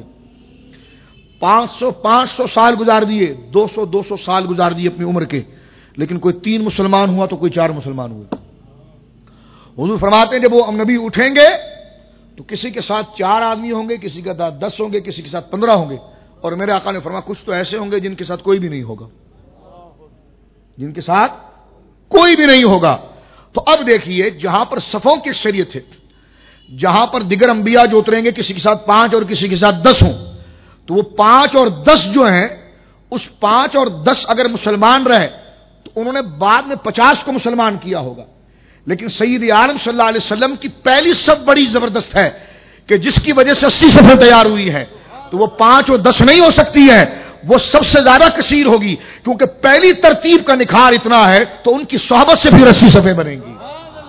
Speaker 1: 500 سال گزار دیے، 200 سال گزار دیے اپنی عمر کے، لیکن کوئی 3 مسلمان ہوا تو کوئی 4 مسلمان ہوئے. حضور فرماتے ہیں جب وہ نبی اٹھیں گے تو کسی کے ساتھ 4 آدمی ہوں گے، کسی کے ساتھ 10 ہوں گے، کسی کے ساتھ 15 ہوں گے، اور میرے آقا نے فرمایا کچھ تو ایسے ہوں گے جن کے ساتھ کوئی بھی نہیں ہوگا، جن کے ساتھ کوئی بھی نہیں ہوگا. تو اب دیکھیے جہاں پر صفوں کی اکثریت ہے، جہاں پر دیگر انبیاء جو اتریں گے کسی کے ساتھ 5 اور کسی کے ساتھ 10 ہوں، تو وہ 5 اور 10 جو ہیں اس 5 اور 10 اگر مسلمان رہے تو انہوں نے بعد میں 50 کو مسلمان کیا ہوگا. لیکن سید عالم صلی اللہ علیہ وسلم کی پہلی صف بڑی زبردست ہے کہ جس کی وجہ سے 80 صفحے تیار ہوئی ہے، تو وہ 5 اور 10 نہیں ہو سکتی ہے، وہ سب سے زیادہ کثیر ہوگی، کیونکہ پہلی ترتیب کا نکھار اتنا ہے تو ان کی صحبت سے پھر 80 صفحے بنیں گی۔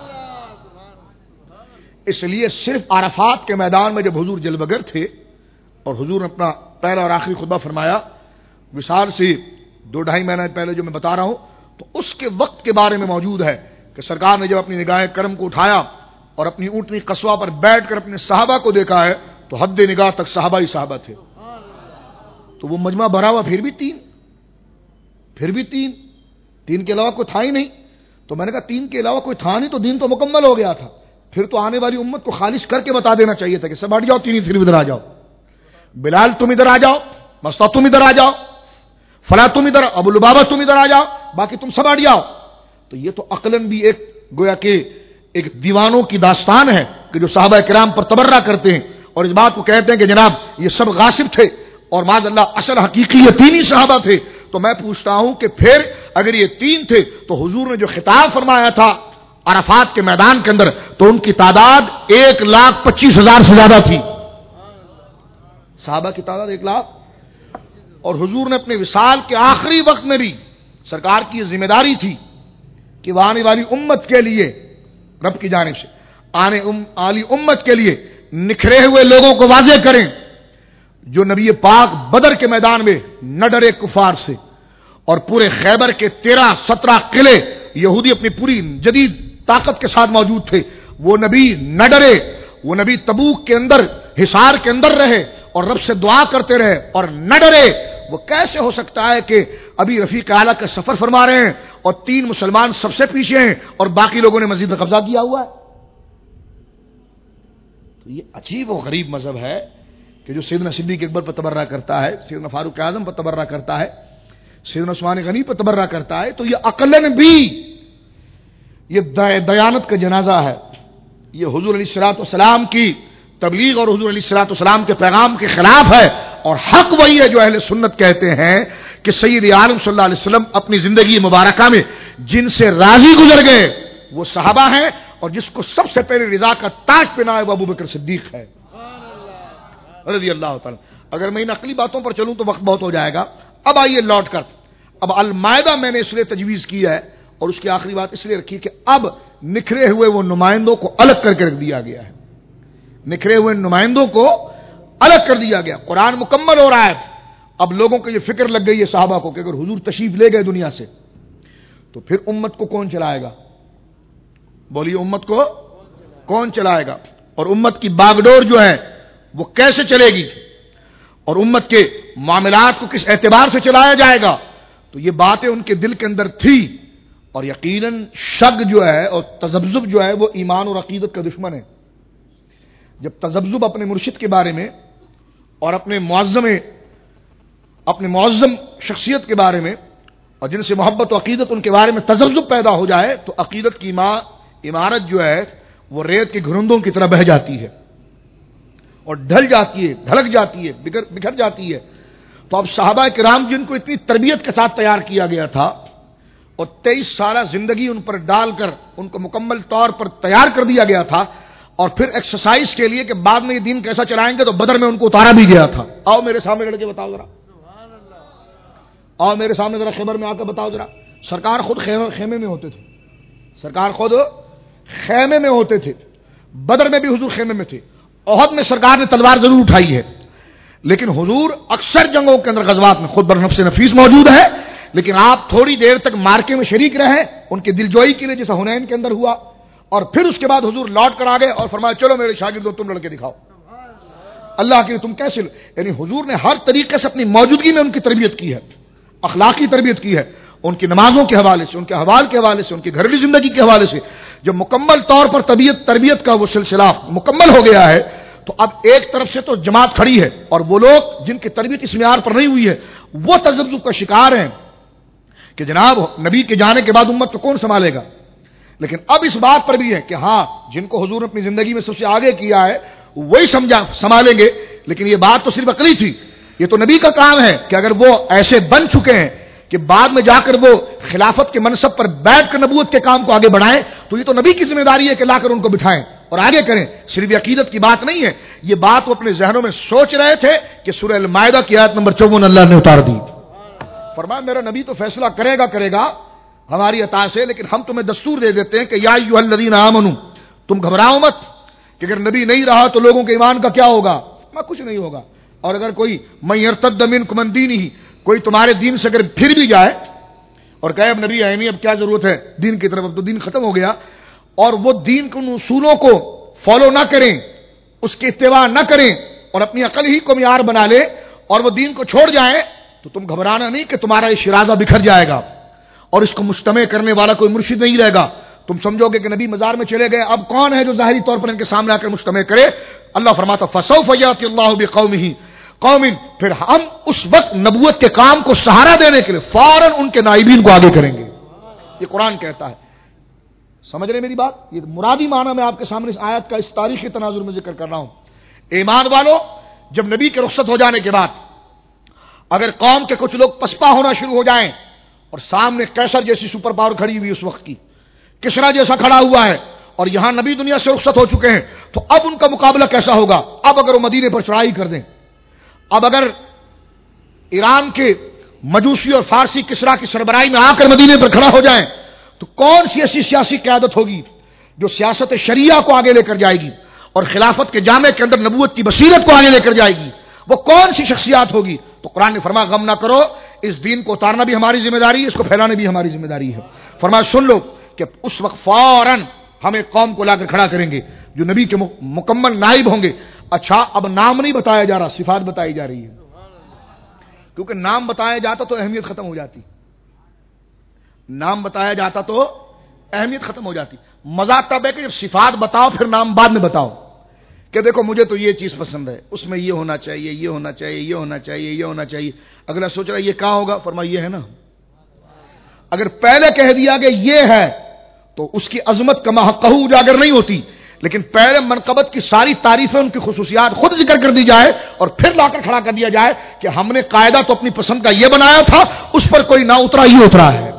Speaker 1: اس لیے صرف عرفات کے میدان میں جب حضور جلوگر تھے اور حضور نے اپنا پہلا اور آخری خطبہ فرمایا، وصال سے 2-2.5 مہینے پہلے جو میں بتا رہا ہوں، تو اس کے وقت کے بارے میں موجود ہے کہ سرکار نے جب اپنی نگاہ کرم کو اٹھایا اور اپنی اونٹنی قصوہ پر بیٹھ کر اپنے صحابہ کو دیکھا ہے تو حد نگاہ تک صحابہ ہی صحابہ تھے۔ تو وہ مجمع بھرا ہوا پھر بھی تین کے علاوہ کوئی تھا ہی نہیں۔ تو میں نے کہا 3 کے علاوہ کوئی تھا نہیں تو دین تو مکمل ہو گیا تھا، پھر تو آنے والی امت کو خالص کر کے بتا دینا چاہیے تھا کہ سب ہٹ جاؤ، 3 ہی صرف ادھر آ جاؤ، بلال تم ادھر آ جاؤ، مستا تم ادھر آ جاؤ، فلاں تم ادھر، ابو لبابہ تم ادھر آ جاؤ، باقی تم سب ہٹ جاؤ۔ تو یہ تو عقلاً بھی ایک گویا کہ ایک دیوانوں کی داستان ہے کہ جو صحابہ کرام پر تبرہ کرتے ہیں اور اس بات کو کہتے ہیں کہ جناب یہ سب غاصب تھے اور معاذ اللہ اصل حقیقی یہ 3 ہی صحابہ تھے۔ تو میں پوچھتا ہوں کہ پھر اگر یہ 3 تھے تو حضور نے جو خطاب فرمایا تھا عرفات کے میدان کے اندر تو ان کی تعداد 1,25,000 سے زیادہ تھی، صحابہ کی تعداد 1 لاکھ۔ اور حضور نے اپنے وصال کے آخری وقت میں بھی سرکار کی یہ ذمہ داری تھی کہ وہ آنے والی امت کے لیے رب کی جانب سے آنے والی امت کے لیے نکھرے ہوئے لوگوں کو واضح کریں جو نبی پاک بدر کے میدان میں نہ ڈرے کفار سے، اور پورے خیبر کے 13-17 قلعے یہودی اپنی پوری جدید طاقت کے ساتھ موجود تھے، وہ نبی نہ ڈرے، وہ نبی تبوک کے اندر حصار کے اندر رہے اور رب سے دعا کرتے رہے اور نہ ڈرے۔ وہ کیسے ہو سکتا ہے کہ ابھی رفیق اعلیٰ کا سفر فرما رہے ہیں اور 3 مسلمان سب سے پیچھے ہیں اور باقی لوگوں نے مسجد پر قبضہ کیا ہوا ہے؟ تو یہ عجیب و غریب مذہب ہے کہ جو سیدنا صدیق اکبر پر تبرہ کرتا ہے، سیدنا فاروق اعظم پر تبرہ کرتا ہے، سیدنا عثمان غنی پر تبرہ کرتا ہے، تو یہ عقلاً بھی یہ دیانت کا جنازہ ہے، یہ حضور علیہ الصلوۃ والسلام کی تبلیغ اور حضور علیہ الصلوۃ والسلام کے پیغام کے خلاف ہے۔ اور حق وہی ہے جو اہل سنت کہتے ہیں کہ سید عالم صلی اللہ علیہ وسلم اپنی زندگی مبارکہ میں جن سے راضی گزر گئے وہ صحابہ ہیں، اور جس کو سب سے پہلے رضا کا تاج پہنایا وہ ابوبکر صدیق ہے رضی اللہ تعالی۔ اگر میں ان عقلی باتوں پر چلوں تو وقت بہت ہو جائے گا۔ اب آئیے لوٹ کر، اب المائدہ میں نے اس لیے تجویز کی ہے اور اس کی آخری بات اس لیے رکھی کہ اب نکھرے ہوئے وہ نمائندوں کو الگ کر کے رکھ دیا گیا ہے، نکھرے ہوئے نمائندوں کو الگ کر دیا گیا۔ قرآن مکمل ہو رہا ہے، اب لوگوں کو یہ فکر لگ گئی ہے صحابہ کو کہ اگر حضور تشریف لے گئے دنیا سے تو پھر امت کو کون چلائے گا؟ بولیے، امت کو کون چلائے گا؟ اور امت کی باغڈور جو ہے وہ کیسے چلے گی؟ اور امت کے معاملات کو کس اعتبار سے چلایا جائے گا؟ تو یہ باتیں ان کے دل کے اندر تھی، اور یقیناً شک جو ہے اور تذبذب جو ہے وہ ایمان اور عقیدت کا دشمن ہے۔ جب تذبذب اپنے مرشد کے بارے میں اور اپنے معظم شخصیت کے بارے میں اور جن سے محبت و عقیدت ان کے بارے میں تذبذب پیدا ہو جائے تو عقیدت کی عمارت جو ہے وہ ریت کے گھرندوں کی طرح بہہ جاتی ہے اور ڈھل جاتی ہے، دھڑک جاتی ہے، بکھر جاتی ہے۔ تو اب صحابہ کرام جن کو اتنی تربیت کے ساتھ تیار کیا گیا تھا اور 23 سالہ زندگی ان پر ڈال کر ان کو مکمل طور پر تیار کر دیا گیا تھا، اور پھر ایکسرسائز کے لیے کہ بعد میں یہ دین کیسا چلائیں گے تو بدر میں ان کو اتارا بھی گیا تھا۔ آؤ میرے سامنے لڑ کے بتاؤ ذرا، آؤ میرے سامنے ذرا خیبر میں آ کر بتاؤ ذرا۔ سرکار خود خیمے میں ہوتے تھے، سرکار خود خیمے میں ہوتے تھے، بدر میں بھی حضور خیمے میں تھے، احد میں سرکار نے تلوار ضرور اٹھائی ہے، لیکن حضور اکثر جنگوں کے اندر غزوات میں خود برنفس نفیس موجود ہے، لیکن آپ تھوڑی دیر تک مارکے میں شریک رہے ان کی دلجوئی کے لیے جیسا حنین کے اندر ہوا، اور پھر اس کے بعد حضور لوٹ کر آ گئے اور فرمایا چلو میرے شاگردوں تم لڑکے دکھاؤ اللہ کے لیے تم کیسے، یعنی حضور نے ہر طریقے سے اپنی موجودگی میں ان کی تربیت کی ہے، اخلاقی تربیت کی ہے، ان کی نمازوں کے حوالے سے، ان کے احوال کے حوالے سے، ان کی گھریلو زندگی کے حوالے سے۔ جب مکمل طور پر تربیت کا وہ سلسلہ مکمل ہو گیا ہے تو اب ایک طرف سے تو جماعت کھڑی ہے اور وہ لوگ جن کی تربیت اس معیار پر نہیں ہوئی ہے وہ تذبذب کا شکار ہیں کہ جناب نبی کے جانے کے بعد امت کو کون سنبھالے گا۔ لیکن اب اس بات پر بھی ہے کہ ہاں جن کو حضور نے اپنی زندگی میں سب سے آگے کیا ہے وہی سنبھالیں گے، لیکن یہ بات تو صرف عقلی تھی، یہ تو نبی کا کام ہے کہ اگر وہ ایسے بن چکے ہیں کہ بعد میں جا کر وہ خلافت کے منصب پر بیٹھ کر نبوت کے کام کو آگے بڑھائیں تو یہ تو نبی کی ذمہ داری ہے کہ لا کر ان کو بٹھائیں، اور آگے کریں. صرف عقیدت کی بات نہیں ہے، یہ بات وہ اپنے ذہنوں میں سوچ رہے تھے کہ سورہ المائدہ کی آیت نمبر 54 اللہ نے اتار دی. فرمایا میرا نبی تو فیصلہ کرے گا ہماری عطا سے، لیکن ہم تمہیں دستور دے دیتے ہیں کہ یا ایھا الذین آمنو، تم گھبراؤ مت کہ اگر نبی نہیں رہا تو لوگوں کے ایمان کا کیا ہوگا. کچھ نہیں ہوگا. اور اگر کوئی من یرتد منکم عن دینہ، کوئی تمہارے دین سے اگر پھر بھی جائے اور کہے اب نبی ہے نہیں، اب کیا ضرورت ہے دین کی طرف، اب تو دین ختم ہو گیا، اور وہ دین کے اصولوں کو فالو نہ کریں، اس کی اتباع نہ کریں اور اپنی عقل ہی کو معیار بنا لے اور وہ دین کو چھوڑ جائیں، تو تم گھبرانا نہیں کہ تمہارا یہ شرازہ بکھر جائے گا اور اس کو مجتمع کرنے والا کوئی مرشد نہیں رہے گا. تم سمجھو گے کہ نبی مزار میں چلے گئے، اب کون ہے جو ظاہری طور پر ان کے سامنے آ کر مجتمع کرے. اللہ فرماتا فسوف یاتی اللہ بقومہ قوم، پھر ہم اس وقت نبوت کے کام کو سہارا دینے کے لیے فوراً ان کے نائبین کو آگے کریں گے. یہ قرآن کہتا ہے. سمجھ رہے میری بات؟ یہ مرادی معنی میں آپ کے سامنے اس آیت کا اس تاریخی تناظر میں ذکر کر رہا ہوں. ایمان والو، جب نبی کے رخصت ہو جانے کے بعد اگر قوم کے کچھ لوگ پسپا ہونا شروع ہو جائیں اور سامنے کیسر جیسی سپر پاور کھڑی ہوئی اس وقت کی، کسرا جیسا کھڑا ہوا ہے، اور یہاں نبی دنیا سے رخصت ہو چکے ہیں، تو اب ان کا مقابلہ کیسا ہوگا؟ اب اگر وہ مدینے پر چڑھائی کر دیں، اب اگر ایران کے مجوسی اور فارسی کسرا کی سربراہی میں آ کر مدینے پر کھڑا ہو جائیں، تو کون سی ایسی سیاسی قیادت ہوگی جو سیاست شریعہ کو آگے لے کر جائے گی اور خلافت کے جامع کے اندر نبوت کی بصیرت کو آگے لے کر جائے گی؟ وہ کون سی شخصیات ہوگی؟ تو قرآن نے فرمایا غم نہ کرو، اس دین کو اتارنا بھی ہماری ذمہ داری ہے، اس کو پھیلانا بھی ہماری ذمہ داری ہے. فرمایا سن لو کہ اس وقت فوراً ہم ایک قوم کو لا کر کھڑا کریں گے جو نبی کے مکمل نائب ہوں گے. اچھا، اب نام نہیں بتایا جا رہا، صفات بتائی جا رہی ہے، کیونکہ نام بتایا جاتا تو اہمیت ختم ہو جاتی. نام بتایا جاتا تو اہمیت ختم ہو جاتی. مزہ تب ہے کہ جب صفات بتاؤ پھر نام بعد میں بتاؤ کہ دیکھو مجھے تو یہ چیز پسند ہے، اس میں یہ ہونا چاہیے، یہ ہونا چاہیے، یہ ہونا چاہیے، یہ ہونا چاہیے. اگلا سوچ رہا ہے یہ کہاں ہوگا؟ فرمایا یہ ہے نا. اگر پہلے کہہ دیا کہ یہ ہے تو اس کی عظمت کا محقہ اجاگر نہیں ہوتی، لیکن پہلے منقبت کی ساری تعریفیں، ان کی خصوصیات خود ذکر کر دی جائے اور پھر لا کر کھڑا کر دیا جائے کہ ہم نے قاعدہ تو اپنی پسند کا یہ بنایا تھا، اس پر کوئی نہ اترا، یہ اترا ہے.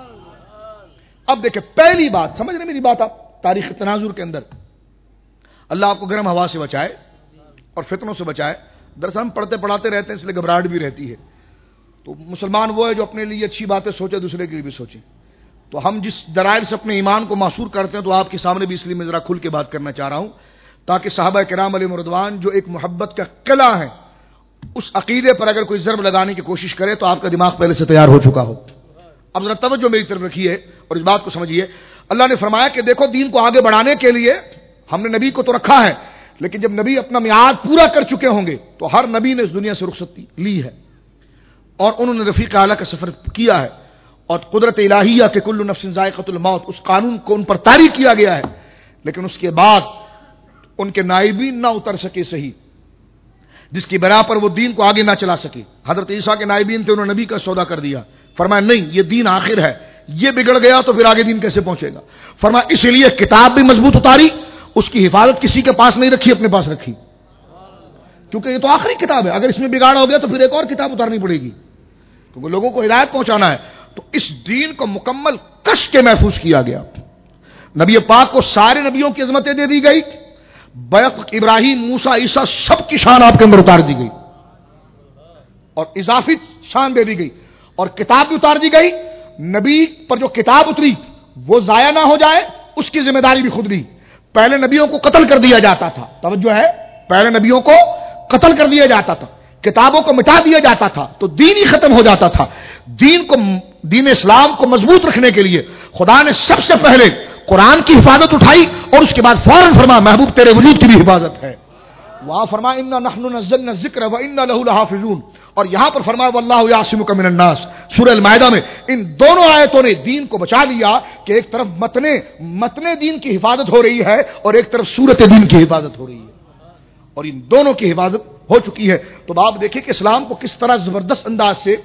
Speaker 1: اب دیکھیں پہلی بات، سمجھ رہے میری بات آپ؟ تاریخ تناظر کے اندر اللہ آپ کو گرم ہوا سے بچائے اور فتنوں سے بچائے. دراصل ہم پڑھتے پڑھاتے رہتے ہیں، اس لیے گھبراہٹ بھی رہتی ہے. تو مسلمان وہ ہے جو اپنے لیے اچھی باتیں سوچے، دوسرے کے لیے بھی سوچے. تو ہم جس دلائل سے اپنے ایمان کو محصور کرتے ہیں، تو آپ کے سامنے بھی اس لیے میں ذرا کھل کے بات کرنا چاہ رہا ہوں تاکہ صحابہ کرام علیہ رضوان جو ایک محبت کا قلعہ ہے، اس عقیدے پر اگر کوئی ضرب لگانے کی کوشش کرے تو آپ کا دماغ پہلے سے تیار ہو چکا ہو. اب ذرا توجہ میری طرف رکھیے اور اس بات کو سمجھیے. اللہ نے فرمایا کہ دیکھو دین کو آگے بڑھانے کے لیے ہم نے نبی کو تو رکھا ہے، لیکن جب نبی اپنا میعاد پورا کر چکے ہوں گے تو ہر نبی نے اس دنیا سے رخصت لی ہے اور انہوں نے رفیق اعلیٰ کا سفر کیا ہے، اور قدرت الہیہ کے کل نفس ذائقۃ الموت اس قانون کو ان پر طاری کیا گیا ہے. لیکن اس کے بعد ان کے نائبین نہ اتر سکے صحیح، جس کی بنا پر وہ دین کو آگے نہ چلا سکے. حضرت عیسیٰ کے نائبین تھے، انہوں نے نبی کا سودا کر دیا. فرمایا نہیں، یہ دین آخر ہے، یہ بگڑ گیا تو پھر آگے دین کیسے پہنچے گا. فرمایا اس لیے کتاب بھی مضبوط اتاری، اس کی حفاظت کسی کے پاس نہیں رکھی، اپنے پاس رکھی، کیونکہ یہ تو آخری کتاب ہے. اگر اس میں بگاڑ ہو گیا تو پھر ایک اور کتاب اتارنی پڑے گی، کیونکہ لوگوں کو ہدایت پہنچانا ہے. تو اس دین کو مکمل کش کے محفوظ کیا گیا. نبی پاک کو سارے نبیوں کی عظمتیں دے دی گئی، بیق ابراہیم، موسیٰ، عیسیٰ سب کی شان آپ کے اندر اتار دی گئی اور اضافی شان دے دی گئی، اور کتاب بھی اتار دی گئی. نبی پر جو کتاب اتری وہ ضائع نہ ہو جائے، اس کی ذمہ داری بھی خود لی. پہلے نبیوں کو قتل کر دیا جاتا تھا، توجہ ہے، پہلے نبیوں کو قتل کر دیا جاتا تھا، کتابوں کو مٹا دیا جاتا تھا، تو دین ہی ختم ہو جاتا تھا. دین اسلام کو مضبوط رکھنے کے لیے خدا نے سب سے پہلے قرآن کی حفاظت اٹھائی اور اس کے بعد فوراً فرمایا محبوب تیرے وجود کی بھی حفاظت ہے. وہاں فرمایا انا نحن نزلنا الذکر وانا له لحافظون، اور یہاں پر فرمایا واللہ یعصمک من الناس. سورہ المائدہ میں ان دونوں آیتوں نے دین کو بچا لیا کہ ایک طرف متن دین کی حفاظت ہو رہی ہے اور ایک طرف صورت دین کی حفاظت ہو رہی ہے، اور ان دونوں کی حفاظت ہو چکی ہے. تو آپ دیکھیں کہ اسلام کو کس طرح زبردست انداز سے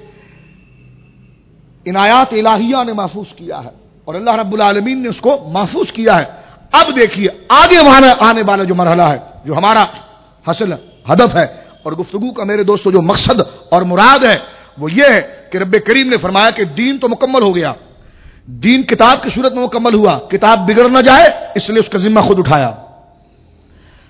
Speaker 1: عنایات الہیہ نے محفوظ کیا ہے اور اللہ رب العالمین نے اس کو محفوظ کیا ہے. اب دیکھیے آگے آنے والا جو مرحلہ ہے، جو ہمارا حاصل ہدف ہے اور گفتگو کا میرے دوستو جو مقصد اور مراد ہے، وہ یہ ہے کہ رب کریم نے فرمایا کہ دین تو مکمل ہو گیا، دین کتاب کی صورت میں مکمل ہوا، کتاب بگڑ نہ جائے اس لیے اس کا ذمہ خود اٹھایا.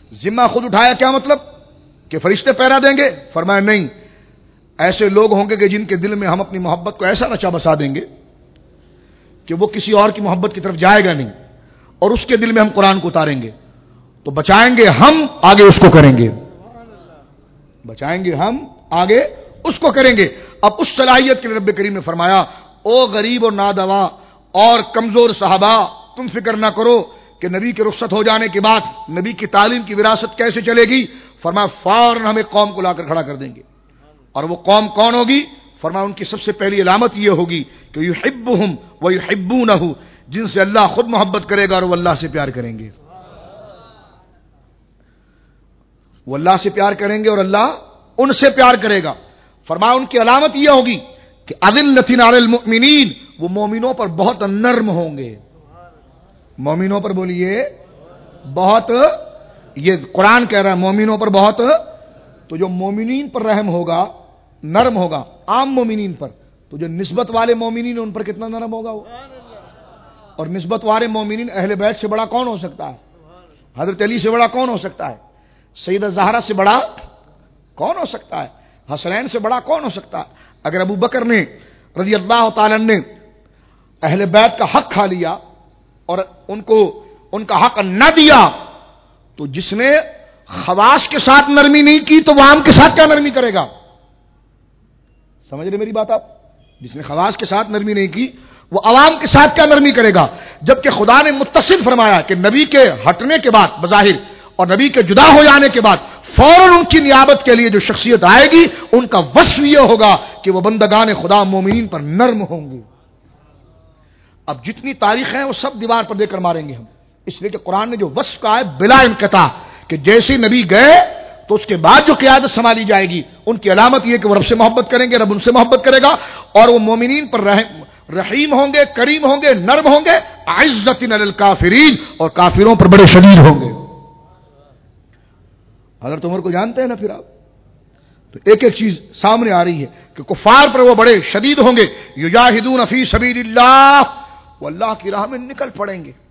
Speaker 1: ذمہ خود اٹھایا کیا مطلب کہ فرشتے پہرا دیں گے؟ فرمایا نہیں، ایسے لوگ ہوں گے کہ جن کے دل میں ہم اپنی محبت کو ایسا رچا بسا دیں گے کہ وہ کسی اور کی محبت کی طرف جائے گا نہیں، اور اس کے دل میں ہم قرآن کو اتاریں گے تو بچائیں گے ہم، آگے اس کو کریں گے، بچائیں گے ہم، آگے اس کو کریں گے۔ اب اس صلاحیت کے لیے رب کریم نے فرمایا او غریب اور نادوا اور کمزور صحابہ، تم فکر نہ کرو کہ نبی کے رخصت ہو جانے کے بعد نبی کی تعلیم کی وراثت کیسے چلے گی۔ فرمایا فوراً ہم ایک قوم کو لا کر کھڑا کر دیں گے، اور وہ قوم کون ہوگی؟ فرمایا ان کی سب سے پہلی علامت یہ ہوگی کہ یحبہم ویحبونہ، جن سے اللہ خود محبت کرے گا اور وہ اللہ سے پیار کریں گے، وہ اللہ سے پیار کریں گے اور اللہ ان سے پیار کرے گا۔ فرمایا ان کی علامت یہ ہوگی کہ اذلۃ علی المؤمنین، وہ مومنوں پر بہت نرم ہوں گے، مومنوں پر بولیے بہت، یہ قرآن کہہ رہا ہے مومنوں پر بہت، تو جو مومنین پر رحم ہوگا نرم ہوگا عام مومنین پر، تو جو نسبت والے مومنین ان پر کتنا نرم ہوگا وہ، اور نسبت والے مومنین اہل بیت سے بڑا کون ہو سکتا ہے؟ حضرت علی سے بڑا کون ہو سکتا ہے؟ سیدہ زہرا سے بڑا کون ہو سکتا ہے؟ حسنین سے بڑا کون ہو سکتا ہے؟ اگر ابو بکر نے رضی اللہ تعالی عنہ نے اہل بیت کا حق کھا لیا اور ان کو ان کا حق نہ دیا، تو جس نے خواص کے ساتھ نرمی نہیں کی تو وہ عام کے ساتھ کیا نرمی کرے گا؟ سمجھ رہے میری بات آپ؟ جس نے خواص کے ساتھ نرمی نہیں کی وہ عوام کے ساتھ کیا نرمی کرے گا؟ جبکہ خدا نے متصل فرمایا کہ نبی کے ہٹنے کے بعد بظاہر اور نبی کے جدا ہو جانے کے بعد فوراً ان کی نیابت کے لیے جو شخصیت آئے گی ان کا وصف یہ ہوگا کہ وہ بندگان خدا مومنین پر نرم ہوں گے۔ اب جتنی تاریخ ہیں وہ سب دیوار پر دے کر ماریں گے ہم، اس لیے کہ قرآن نے جو وصف کہا ہے بلا انقطاع کہ جیسے نبی گئے تو اس کے بعد جو قیادت سنبھالی جائے گی ان کی علامت یہ کہ وہ رب سے محبت کریں گے، رب ان سے محبت کرے گا، اور وہ مومنین پر رحیم ہوں گے، کریم ہوں گے، نرم ہوں گے، عزت علی الکافرین، اور کافروں پر بڑے شدید ہوں گے۔ حضرت عمر کو جانتے ہیں نا پھر آپ، تو ایک ایک چیز سامنے آ رہی ہے کہ کفار پر وہ بڑے شدید ہوں گے، یجاہدون فی سبیل اللہ، وہ اللہ کی راہ میں نکل پڑیں گے،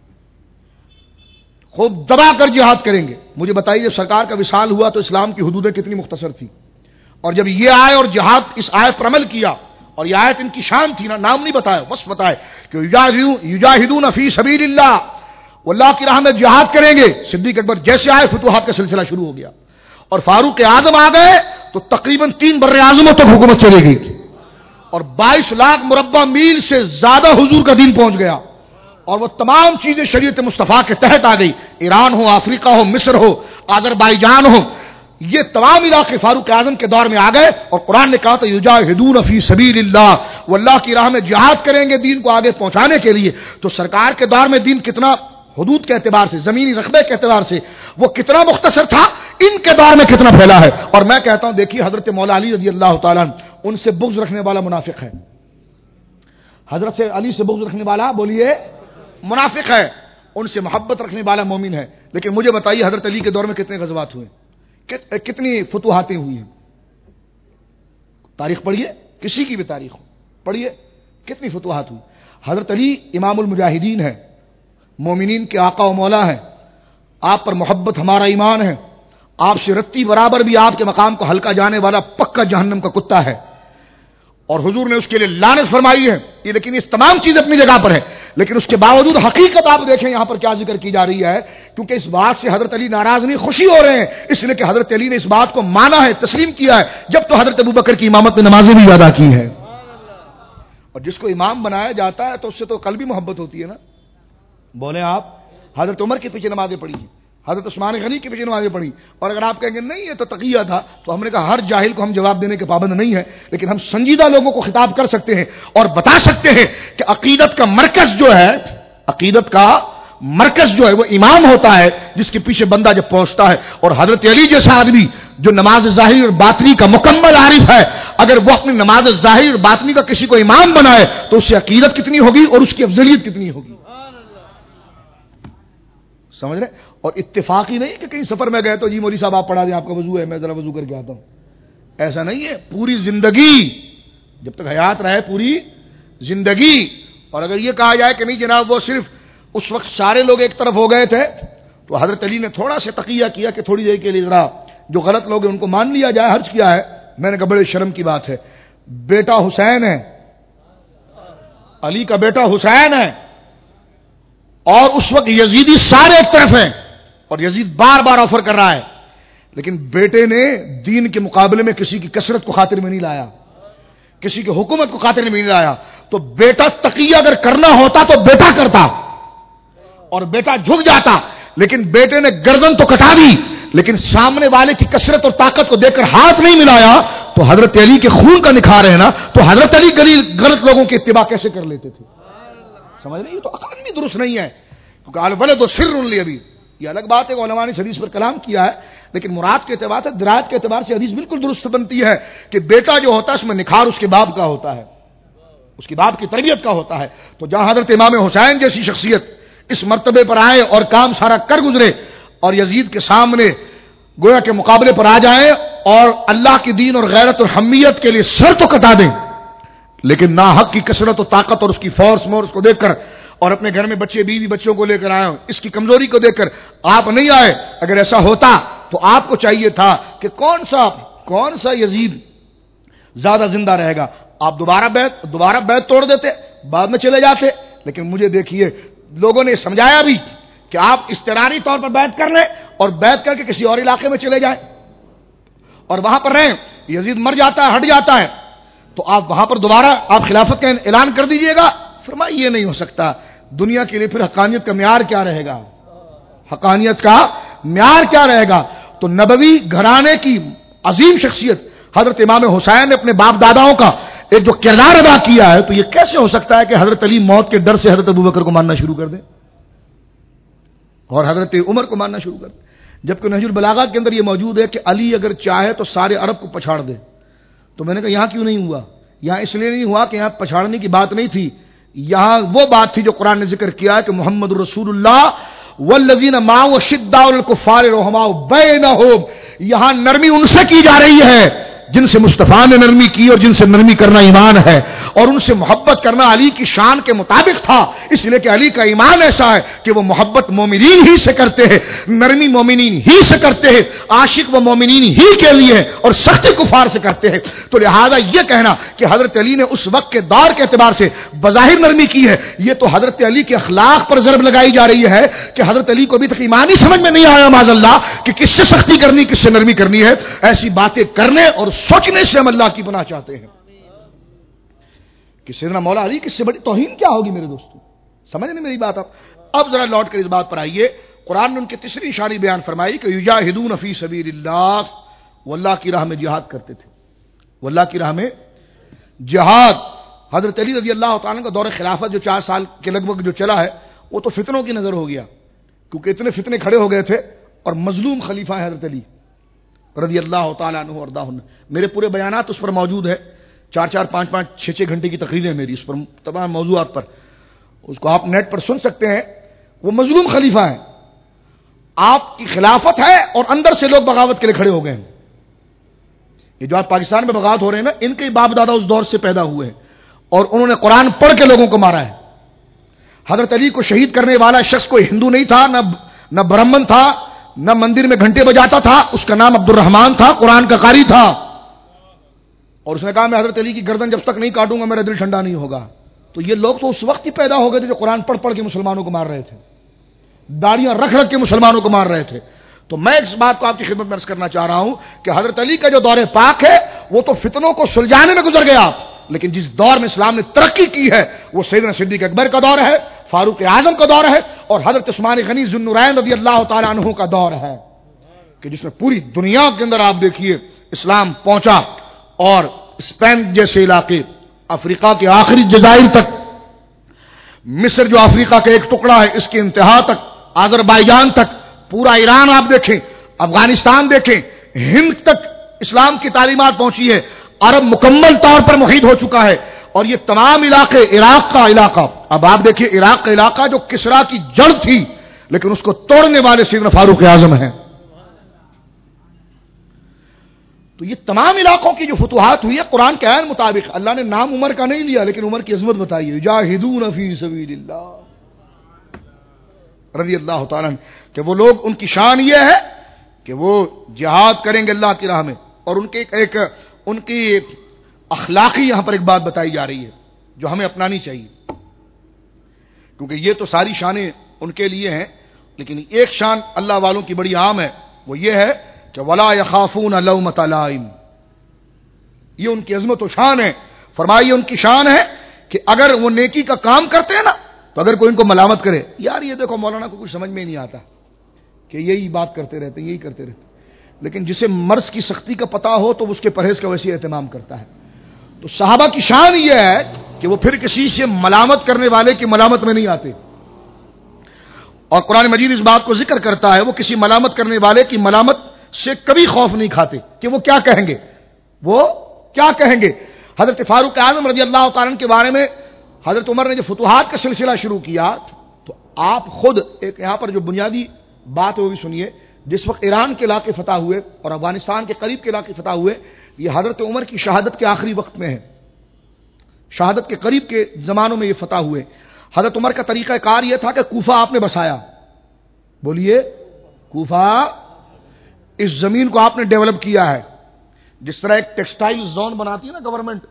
Speaker 1: خوب دبا کر جہاد کریں گے۔ مجھے بتائیے جب سرکار کا وصال ہوا تو اسلام کی حدودیں کتنی مختصر تھی، اور جب یہ آئے اور جہاد اس آیت پر عمل کیا، اور یہ آیت ان کی شان تھی نا، نام نہیں بتایا بس بتایا کہ یجاہدون فی سبیل اللہ، وہ اللہ کی راہ میں جہاد کریں گے۔ صدیق اکبر جیسے آئے فتوحات کا سلسلہ شروع ہو گیا، اور فاروق اعظم آ گئے تو تقریباً 3 بر اعظموں تک حکومت چلے گئی، اور 22 لاکھ مربع میل سے زیادہ حضور کا دین پہنچ گیا، اور وہ تمام چیزیں شریعت مصطفیٰ کے تحت آ گئی، ایران ہو، افریقہ ہو، مصر ہو، آذربائیجان ہو، یہ تمام علاقے فاروق اعظم کے دور میں آ گئے، اور قرآن نے کہا تھا یجاہدون فی سبیل اللہ، وہ اللہ کی راہ میں جہاد کریں گے دین کو آگے پہنچانے کے لیے۔ تو سرکار کے دور میں دین کتنا حدود کے اعتبار سے، زمینی رقبے کے اعتبار سے وہ کتنا مختصر تھا، ان کے دور میں کتنا پھیلا ہے۔ اور میں کہتا ہوں دیکھیے حضرت مولا علی رضی اللہ تعالیٰ ان سے بغض رکھنے والا منافق ہے، حضرت سے علی سے بغض رکھنے والا بولیے منافق ہے، ان سے محبت رکھنے والا مومن ہے۔ لیکن مجھے بتائیے حضرت علی کے دور میں کتنے غزوات ہوئے، کتنی فتوحاتیں ہوئی ہیں؟ تاریخ پڑھیے، کسی کی بھی تاریخ پڑھیے، کتنی فتوحات ہوئی۔ حضرت علی امام المجاہدین ہے، مومنین کے آقا و مولا ہیں، آپ پر محبت ہمارا ایمان ہے، آپ سے رتی برابر بھی آپ کے مقام کو ہلکا جانے والا پکا جہنم کا کتا ہے، اور حضور نے اس کے لیے لعنت فرمائی ہے۔ یہ لیکن اس تمام چیز اپنی جگہ پر ہے، لیکن اس کے باوجود حقیقت آپ دیکھیں یہاں پر کیا ذکر کی جا رہی ہے، کیونکہ اس بات سے حضرت علی ناراض نہیں، خوشی ہو رہے ہیں، اس لیے کہ حضرت علی نے اس بات کو مانا ہے، تسلیم کیا ہے، جب تو حضرت ابوبکر کی امامت میں نمازیں بھی ادا کی ہے۔ اور جس کو امام بنایا جاتا ہے تو اس سے تو قلبی محبت ہوتی ہے نا، بولیں آپ۔ حضرت عمر کے پیچھے نمازیں پڑھی، حضرت عثمان غنی کے پیچھے نمازیں پڑھی، اور اگر آپ کہیں گے نہیں یہ تو تقیہ تھا، تو ہم نے کہا ہر جاہل کو ہم جواب دینے کے پابند نہیں ہے، لیکن ہم سنجیدہ لوگوں کو خطاب کر سکتے ہیں اور بتا سکتے ہیں کہ عقیدت کا مرکز جو ہے، عقیدت کا مرکز جو ہے وہ امام ہوتا ہے، جس کے پیچھے بندہ جب پہنچتا ہے۔ اور حضرت علی جیسا آدمی جو نماز ظاہری اور باطنی کا مکمل عارف ہے، اگر وہ اپنی نماز ظاہری اور باطنی کا کسی کو امام بنائے تو اس سے عقیدت کتنی ہوگی اور اس کی افضلیت کتنی ہوگی، سمجھ رہے؟ اور اتفاقی نہیں کہ کہیں سفر میں گئے تو جی مولوی صاحب آپ پڑھا دیں، آپ کا وضو ہے، میں ذرا وضو کر کے آتا ہوں، ایسا نہیں ہے۔ پوری زندگی جب تک حیات رہے، پوری زندگی۔ اور اگر یہ کہا جائے کہ نہیں جناب وہ صرف اس وقت سارے لوگ ایک طرف ہو گئے تھے تو حضرت علی نے تھوڑا سا تقیہ کیا کہ تھوڑی دیر کے لیے ذرا جو غلط لوگ ہیں ان کو مان لیا جائے، حرج کیا ہے. میں نے کہا بڑے شرم کی بات ہے، بیٹا حسین ہے، علی کا بیٹا حسین ہے، اور اس وقت یزیدی سارے ایک طرف ہیں اور یزید بار بار آفر کر رہا ہے، لیکن بیٹے نے دین کے مقابلے میں کسی کی کثرت کو خاطر میں نہیں لایا، کسی کی حکومت کو خاطر میں نہیں لایا. تو بیٹا تقیہ اگر کرنا ہوتا تو بیٹا کرتا اور بیٹا جھک جاتا، لیکن بیٹے نے گردن تو کٹا دی، لیکن سامنے والے کی کثرت اور طاقت کو دیکھ کر ہاتھ نہیں ملایا. تو حضرت علی کے خون کا نکھار ہے نا، تو حضرت علی غلط لوگوں کی اتباع کیسے کر لیتے تھے؟ سمجھ رہے؟ یہ تو عقل بھی درست نہیں ہے، کیونکہ الولد سر لابی، یہ الگ بات ہے کہ علماء نے حدیث پر کلام کیا ہے، لیکن مراد کے اعتبار سے، درایت کے اعتبار سے حدیث بالکل درست بنتی ہے کہ بیٹا جو ہوتا ہے اس میں نکھار اس کے باپ کا ہوتا ہے، اس کی باپ کی تربیت کا ہوتا ہے. تو جہاں حضرت امام حسین جیسی شخصیت اس مرتبے پر آئے اور کام سارا کر گزرے اور یزید کے سامنے گویا کے مقابلے پر آ جائیں اور اللہ کی دین اور غیرت اور حمیت کے لیے سر تو کٹا دیں، لیکن ناحق کی کثرت و طاقت اور اس کی فورس مورس کو دیکھ کر اور اپنے گھر میں بچے بیوی بچوں کو لے کر آئے، اس کی کمزوری کو دیکھ کر آپ نہیں آئے. اگر ایسا ہوتا تو آپ کو چاہیے تھا کہ کون سا یزید زیادہ زندہ رہے گا، آپ دوبارہ بیعت توڑ دیتے، بعد میں چلے جاتے. لیکن مجھے دیکھیے لوگوں نے سمجھایا بھی کہ آپ اضطراری طور پر بیعت کر لیں اور بیعت کر کے کسی اور علاقے میں چلے جائیں اور وہاں پر رہیں. یزید مر جاتا ہے، ہٹ جاتا ہے، تو آپ وہاں پر دوبارہ آپ خلافت کا اعلان کر دیجئے گا. فرمایا یہ نہیں ہو سکتا. دنیا کے لیے پھر حقانیت کا معیار کیا رہے گا؟ حقانیت کا معیار کیا رہے گا؟ تو نبوی گھرانے کی عظیم شخصیت حضرت امام حسین نے اپنے باپ داداؤں کا ایک جو کردار ادا کیا ہے، تو یہ کیسے ہو سکتا ہے کہ حضرت علی موت کے ڈر سے حضرت ابوبکر کو ماننا شروع کر دیں اور حضرت عمر کو ماننا شروع کر دیں؟ جبکہ نہج البلاغہ کے اندر یہ موجود ہے کہ علی اگر چاہے تو سارے عرب کو پچھاڑ دے. تو میں نے کہا یہاں کیوں نہیں ہوا؟ یہاں اس لیے نہیں ہوا کہ یہاں پچھاڑنے کی بات نہیں تھی، یہاں وہ بات تھی جو قرآن نے ذکر کیا ہے کہ محمد رسول اللہ والذین معه اشداء علی الکفار رحماء بینہم. یہاں نرمی ان سے کی جا رہی ہے جن سے مصطفیٰ نے نرمی کی اور جن سے نرمی کرنا ایمان ہے، اور ان سے محبت کرنا علی کی شان کے مطابق تھا، اس لیے کہ علی کا ایمان ایسا ہے کہ وہ محبت مومنین ہی سے کرتے ہیں، نرمی مومنین ہی سے کرتے ہیں، عاشق و مومنین ہی کے لیے اور سختی کفار سے کرتے ہیں. تو لہذا یہ کہنا کہ حضرت علی نے اس وقت کے دور کے اعتبار سے بظاہر نرمی کی ہے، یہ تو حضرت علی کے اخلاق پر ضرب لگائی جا رہی ہے کہ حضرت علی کو ابھی تک ایمان ہی سمجھ میں نہیں آیا معاذ اللہ کہ کس سے سختی کرنی کس سے نرمی کرنی ہے. ایسی باتیں کرنے اور سوچنے سے ہم اللہ کی پناہ چاہتے ہیں کہ سیدنا مولا علی کس سے بڑی توہین کیا ہوگی میرے دوستو؟ سمجھ نہیں میری بات آپ؟ اب ذرا لوٹ کر اس بات پر آئیے. قرآن نے ان کی تیسری نشانی بیان فرمائی کہ یجاہدون فی سبیل اللہ، وہ اللہ کی راہ میں جہاد کرتے تھے، وہ اللہ کی راہ میں جہاد. حضرت علی رضی اللہ تعالیٰ کا دور خلافت جو 4 سال کے لگ بھگ جو چلا ہے وہ تو فتنوں کی نظر ہو گیا، کیونکہ اتنے فتنے کھڑے ہو گئے تھے اور مظلوم خلیفہ ہے حضرت علی رضی اللہ تعالیٰ عنہ وارضاہ. میرے پورے بیانات اس پر موجود ہے، 4 5 6 گھنٹے کی تقریریں میری اس پر تمام موضوعات پر، اس کو آپ نیٹ پر سن سکتے ہیں. وہ مظلوم خلیفہ ہیں، آپ کی خلافت ہے اور اندر سے لوگ بغاوت کے لیے کھڑے ہو گئے ہیں. یہ جو آپ پاکستان میں بغاوت ہو رہے ہیں نا، ان کے باپ دادا اس دور سے پیدا ہوئے ہیں اور انہوں نے قرآن پڑھ کے لوگوں کو مارا ہے. حضرت علی کو شہید کرنے والا شخص کوئی ہندو نہیں تھا، نہ برہمن تھا، نہ مندر میں گھنٹے بجاتا تھا، اس کا نام عبد الرحمان تھا، قرآن کا قاری تھا، اور اس نے کہا میں حضرت علی کی گردن جب تک نہیں کاٹوں گا میرا دل ٹھنڈا نہیں ہوگا. تو یہ لوگ تو اس وقت ہی پیدا ہو گئے تھے جو قرآن پڑھ پڑھ کے مسلمانوں کو مار رہے تھے، داڑیاں رکھ رکھ کے مسلمانوں کو مار رہے تھے. تو میں اس بات کو آپ کی خدمت میں عرض کرنا چاہ رہا ہوں کہ حضرت علی کا جو دور پاک ہے وہ تو فتنوں کو سلجھانے میں گزر گیا، لیکن جس دور میں اسلام نے ترقی کی ہے وہ سیدنا صدیق اکبر کا دور ہے، فاروق اعظم کا دور ہے اور حضرت عثمان غنی ذو النورین رضی اللہ تعالی عنہ کا دور ہے، کہ جس میں پوری دنیا کے اندر آپ دیکھیے اسلام پہنچا اور اسپین جیسے علاقے، افریقہ کے آخری جزائر تک، مصر جو افریقہ کا ایک ٹکڑا ہے اس کے انتہا تک، آذربائیجان تک، پورا ایران آپ دیکھیں، افغانستان دیکھیں، ہند تک اسلام کی تعلیمات پہنچی ہے، عرب مکمل طور پر محیط ہو چکا ہے، اور یہ تمام علاقے، عراق کا علاقہ، اب آپ دیکھیے عراق کا علاقہ جو کسرا کی جڑ تھی لیکن اس کو توڑنے والے سیدنا فاروق اعظم ہیں. تو یہ تمام علاقوں کی جو فتوحات ہوئی ہے قرآن کے عین مطابق، اللہ نے نام عمر کا نہیں لیا لیکن عمر کی عظمت بتائی ہے، یجاہدون فی سبیل اللہ. رضی اللہ تعالیٰ عنہ کہ وہ لوگ ان کی شان یہ ہے کہ وہ جہاد کریں گے اللہ کی راہ میں، اور ان کی اخلاقی یہاں پر ایک بات بتائی جا رہی ہے جو ہمیں اپنانی چاہیے، کیونکہ یہ تو ساری شانیں ان کے لیے ہیں، لیکن ایک شان اللہ والوں کی بڑی عام ہے، وہ یہ ہے کہ ولا یخافون لومۃ لائم. یہ ان کی عظمت و شان ہے. فرمائیے ان کی شان ہے کہ اگر وہ نیکی کا کام کرتے ہیں نا، تو اگر کوئی ان کو ملامت کرے، یار یہ دیکھو مولانا کو کچھ سمجھ میں نہیں آتا کہ یہی بات کرتے رہتے یہی کرتے رہتے، لیکن جسے مرض کی سختی کا پتہ ہو تو اس کے پرہیز کا ویسے اہتمام کرتا ہے. تو صحابہ کی شان یہ ہے کہ وہ پھر کسی سے ملامت کرنے والے کی ملامت میں نہیں آتے، اور قرآن مجید اس بات کو ذکر کرتا ہے وہ کسی ملامت کرنے والے کی ملامت سے کبھی خوف نہیں کھاتے کہ وہ کیا کہیں گے، وہ کیا کہیں گے. حضرت فاروق اعظم رضی اللہ تعالیٰ عنہ کے بارے میں حضرت عمر نے جو فتوحات کا سلسلہ شروع کیا، تو آپ خود ایک یہاں پر جو بنیادی بات ہے وہ بھی سنیے. جس وقت ایران کے علاقے فتح ہوئے اور افغانستان کے قریب کے علاقے فتح ہوئے، یہ حضرت عمر کی شہادت کے آخری وقت میں ہے، شہادت کے قریب کے زمانوں میں یہ فتح ہوئے. حضرت عمر کا طریقہ کار یہ تھا کہ کوفہ آپ نے بسایا. بولیے، کوفہ، اس زمین کو آپ نے ڈیولپ کیا ہے. جس طرح ایک ٹیکسٹائل زون بناتی ہے نا گورنمنٹ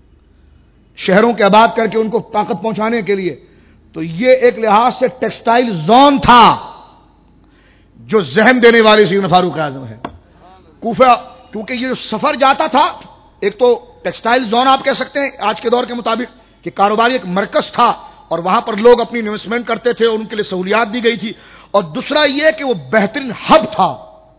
Speaker 1: شہروں کے آباد کر کے ان کو طاقت پہنچانے کے لیے، تو یہ ایک لحاظ سے ٹیکسٹائل زون تھا جو ذہن دینے والے سیدنا فاروق اعظم ہے. کوفہ کیونکہ یہ سفر جاتا تھا، ایک تو ٹیکسٹائل زون آپ کہہ سکتے ہیں آج کے دور کے مطابق کہ کاروباری ایک مرکز تھا، اور وہاں پر لوگ اپنی انویسٹمنٹ کرتے تھے اور ان کے لیے سہولیات دی گئی تھی. اور دوسرا یہ کہ وہ بہترین ہب تھا،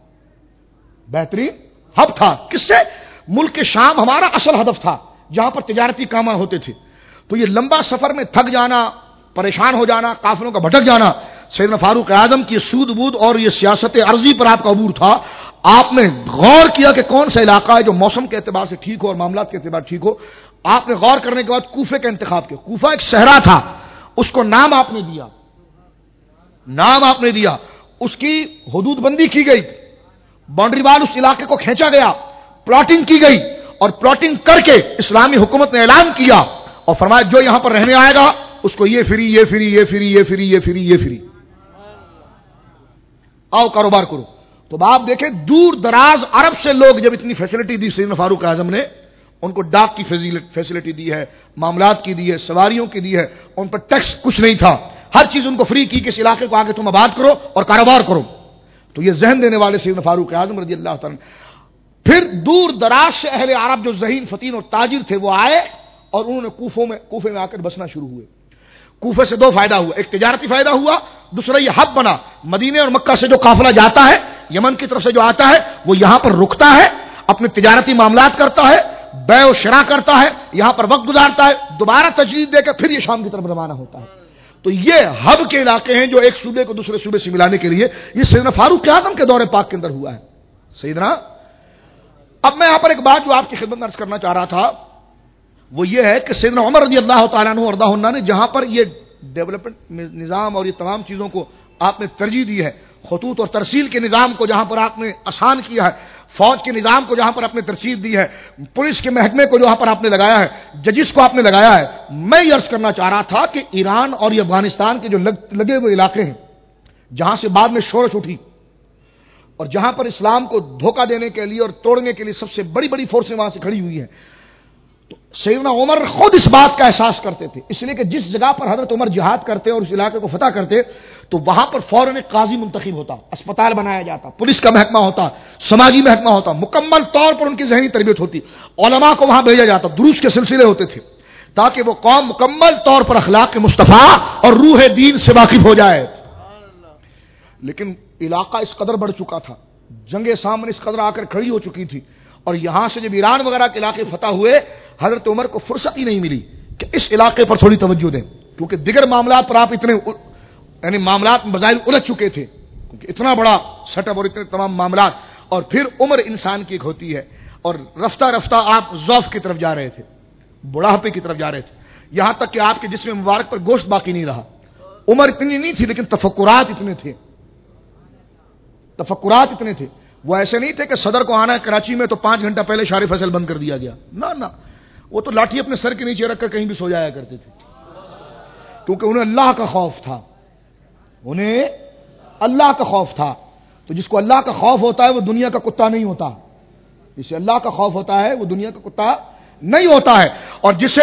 Speaker 1: بہترین ہب تھا. کس سے؟ ملک کے شام ہمارا اصل ہدف تھا جہاں پر تجارتی کام ہوتے تھے. تو یہ لمبا سفر میں تھک جانا، پریشان ہو جانا، قافلوں کا بھٹک جانا، سیدنا فاروق اعظم کی سود بود اور یہ سیاست عرضی پر آپ کا عبور تھا. آپ نے غور کیا کہ کون سا علاقہ ہے جو موسم کے اعتبار سے ٹھیک ہو اور معاملات کے اعتبار ٹھیک ہو. آپ نے غور کرنے کے بعد کوفے کا انتخاب کیا. کوفہ ایک صحرا تھا، اس کو نام آپ نے دیا، نام آپ نے دیا. اس کی حدود بندی کی گئی، باؤنڈری وال اس علاقے کو کھینچا گیا، پلاٹنگ کی گئی، اور پلاٹنگ کر کے اسلامی حکومت نے اعلان کیا اور فرمایا جو یہاں پر رہنے آئے گا اس کو یہ فری، یہ فری، یہ فری، یہ فری، یہ فری، یہ فری، آؤ کاروبار کرو. تو آپ دیکھیں دور دراز عرب سے لوگ جب اتنی فیسلٹی دی سیدنا فاروق اعظم نے، ان کو ڈاک کی فیسلٹی دی ہے، معاملات کی دی ہے، سواریوں کی دی ہے، ان پر ٹیکس کچھ نہیں تھا، ہر چیز ان کو فری کی کہ اس علاقے کو آگے تم آباد کرو اور کاروبار کرو. تو یہ ذہن دینے والے سیدنا فاروق اعظم رضی اللہ تعالیٰ. پھر دور دراز سے اہل عرب جو ذہین فتین اور تاجر تھے وہ آئے اور انہوں نے کوفے میں آ کر بسنا شروع ہوئے. کوفے سے دو فائدہ ہوا، ایک تجارتی فائدہ ہوا، دوسرا یہ ہب بنا. مدینے اور مکہ سے جو قافلہ جاتا ہے، یمن کی طرف سے جو آتا ہے، وہ یہاں پر رکتا ہے، اپنے تجارتی معاملات کرتا ہے، بیع و شراء کرتا ہے، یہاں پر وقت گزارتا ہے، دوبارہ تجدید دے کر پھر یہ شام کی طرف روانہ ہوتا ہے. تو یہ ہب کے علاقے ہیں جو ایک صوبے کو دوسرے صوبے سے ملانے کے لیے یہ سیدنا فاروق اعظم کے دور پاک کے اندر ہوا ہے. سیدنا اب میں یہاں پر ایک بات جو آپ کی خدمت میں عرض کرنا چاہ رہا تھا وہ یہ ہے کہ سیدنا عمر رضی اللہ تعالیٰ عنہ وارضاہ عنہ نے جہاں پر یہ ڈیولپمنٹ نظام اور یہ تمام چیزوں کو آپ نے ترجیح دی ہے، خطوط اور ترسیل کے نظام کو جہاں پر آپ نے آسان کیا ہے، فوج کے نظام کو جہاں پر آپ نے ترسیل دی ہے، پولیس کے محکمے کو جہاں پر آپ نے لگایا ہے، ججز کو آپ نے لگایا ہے. میں یہ عرض کرنا چاہ رہا تھا کہ ایران اور یہ افغانستان کے جو لگے ہوئے علاقے ہیں جہاں سے بعد میں شورش اٹھی اور جہاں پر اسلام کو دھوکہ دینے کے لیے اور توڑنے کے لیے سب سے بڑی بڑی فورسیں وہاں سے کھڑی ہوئی ہیں، تو سیدنا عمر خود اس بات کا احساس کرتے تھے. اس لیے کہ جس جگہ پر حضرت عمر جہاد کرتے اور اس علاقے کو فتح کرتے تو وہاں پر فوراً ایک قاضی منتخب ہوتا، اسپتال بنایا جاتا، پولیس کا محکمہ ہوتا، سماجی محکمہ ہوتا، مکمل طور پر ان کی ذہنی تربیت ہوتی، علماء کو وہاں بھیجا جاتا، دروس کے سلسلے ہوتے تھے تاکہ وہ قوم مکمل طور پر اخلاق مصطفیٰ اور روح دین سے واقف ہو جائے. لیکن علاقہ اس قدر بڑھ چکا تھا، جنگ سامنے اس قدر آ کر کھڑی ہو چکی تھی، اور یہاں سے جب ایران وغیرہ کے علاقے فتح ہوئے حضرت عمر کو فرصت ہی نہیں ملی کہ اس علاقے پر تھوڑی توجہ دیں، کیونکہ دیگر معاملات پر آپ اتنے یعنی معاملات بظاہر الجھ چکے تھے، کیونکہ اتنا بڑا سیٹ اپ اور اتنے تمام معاملات، اور پھر عمر انسان کی ایک ہوتی ہے، اور رفتہ رفتہ آپ ضعف کی طرف جا رہے تھے، بڑھاپے کی طرف جا رہے تھے، یہاں تک کہ آپ کے جسم مبارک پر گوشت باقی نہیں رہا. عمر اتنی نہیں تھی لیکن تفکرات اتنے تھے، تفکرات اتنے تھے. وہ ایسے نہیں تھے کہ صدر کو آنا ہے کراچی میں تو 5 گھنٹہ پہلے شار فیصل بند کر دیا گیا، نہ وہ تو لاٹھی اپنے سر کے نیچے رکھ کر کہیں بھی سو جایا کرتے تھے، کیونکہ انہیں اللہ کا خوف تھا. انہیں اللہ کا خوف تھا. تو جس کو اللہ کا خوف ہوتا ہے وہ دنیا کا کتا نہیں ہوتا. جسے اللہ کا خوف ہوتا ہے وہ دنیا کا کتا نہیں ہوتا ہے. اور جسے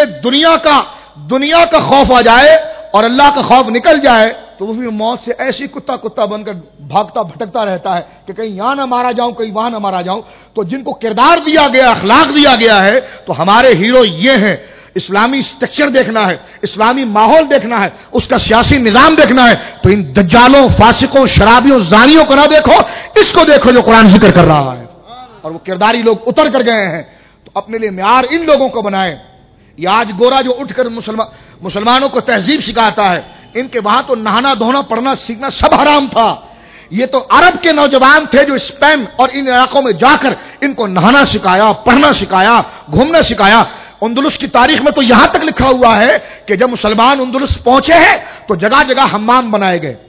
Speaker 1: دنیا کا خوف آ جائے اور اللہ کا خوف نکل جائے تو وہ پھر موت سے ایسی کتا بن کر بھاگتا بھٹکتا رہتا ہے کہ کہیں یہاں نہ مارا جاؤں کہیں وہاں نہ مارا جاؤں. تو جن کو کردار دیا گیا, اخلاق دیا گیا ہے, تو ہمارے ہیرو یہ ہیں. اسلامی سٹرکچر دیکھنا ہے, اسلامی ماحول دیکھنا ہے, اس کا سیاسی نظام دیکھنا ہے, تو ان دجالوں, فاسقوں, شرابیوں, زانیوں کو نہ دیکھو, اس کو دیکھو جو قرآن ذکر کر رہا ہے. اور وہ کرداری لوگ اتر کر گئے ہیں. تو اپنے لیے معیار ان لوگوں کو بنائیں. یہ آج گورا جو اٹھ کر مسلمانوں کو تہذیب سکھاتا ہے, ان کے وہاں تو نہانا دھونا پڑھنا سیکھنا سب حرام تھا. یہ تو عرب کے نوجوان تھے جو اسپین اور ان علاقوں میں جا کر ان کو نہانا سکھایا, پڑھنا سکھایا, گھومنا سکھایا. اندلس کی تاریخ میں تو یہاں تک لکھا ہوا ہے کہ جب مسلمان اندلس پہنچے ہیں تو جگہ جگہ حمام بنائے گئے,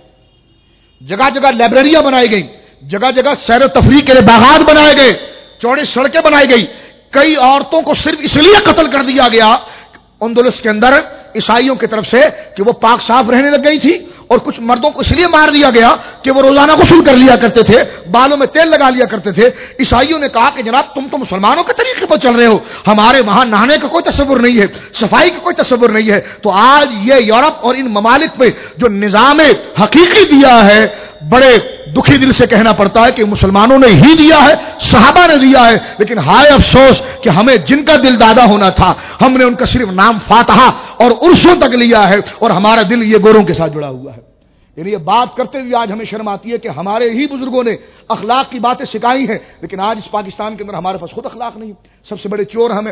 Speaker 1: جگہ جگہ لائبریریاں بنائی گئی, جگہ جگہ سیر و تفریح کے لیے باغات بنائے گئے, چوڑی سڑکیں بنائی گئی. کئی عورتوں کو صرف اس لیے قتل کر دیا گیا اندلس کے اندر عیسائیوں کی طرف سے کہ وہ پاک صاف رہنے لگ گئی تھی, اور کچھ مردوں کو اس لیے مار دیا گیا کہ وہ روزانہ غسل کر لیا کرتے تھے, بالوں میں تیل لگا لیا کرتے تھے. عیسائیوں نے کہا کہ جناب تم تو مسلمانوں کے طریقے پر چل رہے ہو, ہمارے وہاں نہانے کا کوئی تصور نہیں ہے, صفائی کا کوئی تصور نہیں ہے. تو آج یہ یورپ اور ان ممالک میں جو نظام حقیقی دیا ہے, بڑے دکھی دل سے کہنا پڑتا ہے کہ مسلمانوں نے ہی دیا ہے, صحابہ نے دیا ہے, لیکن ہائے افسوس کہ ہمیں جن کا دل دادا ہونا تھا ہم نے ان کا صرف نام فاتحہ اور عرسوں تک لیا ہے, اور ہمارا دل یہ گوروں کے ساتھ جڑا ہوا ہے. یعنی یہ بات کرتے ہوئے آج ہمیں شرم آتی ہے کہ ہمارے ہی بزرگوں نے اخلاق کی باتیں سکھائی ہیں, لیکن آج اس پاکستان کے اندر ہمارے پاس خود اخلاق نہیں. سب سے بڑے چور ہمیں,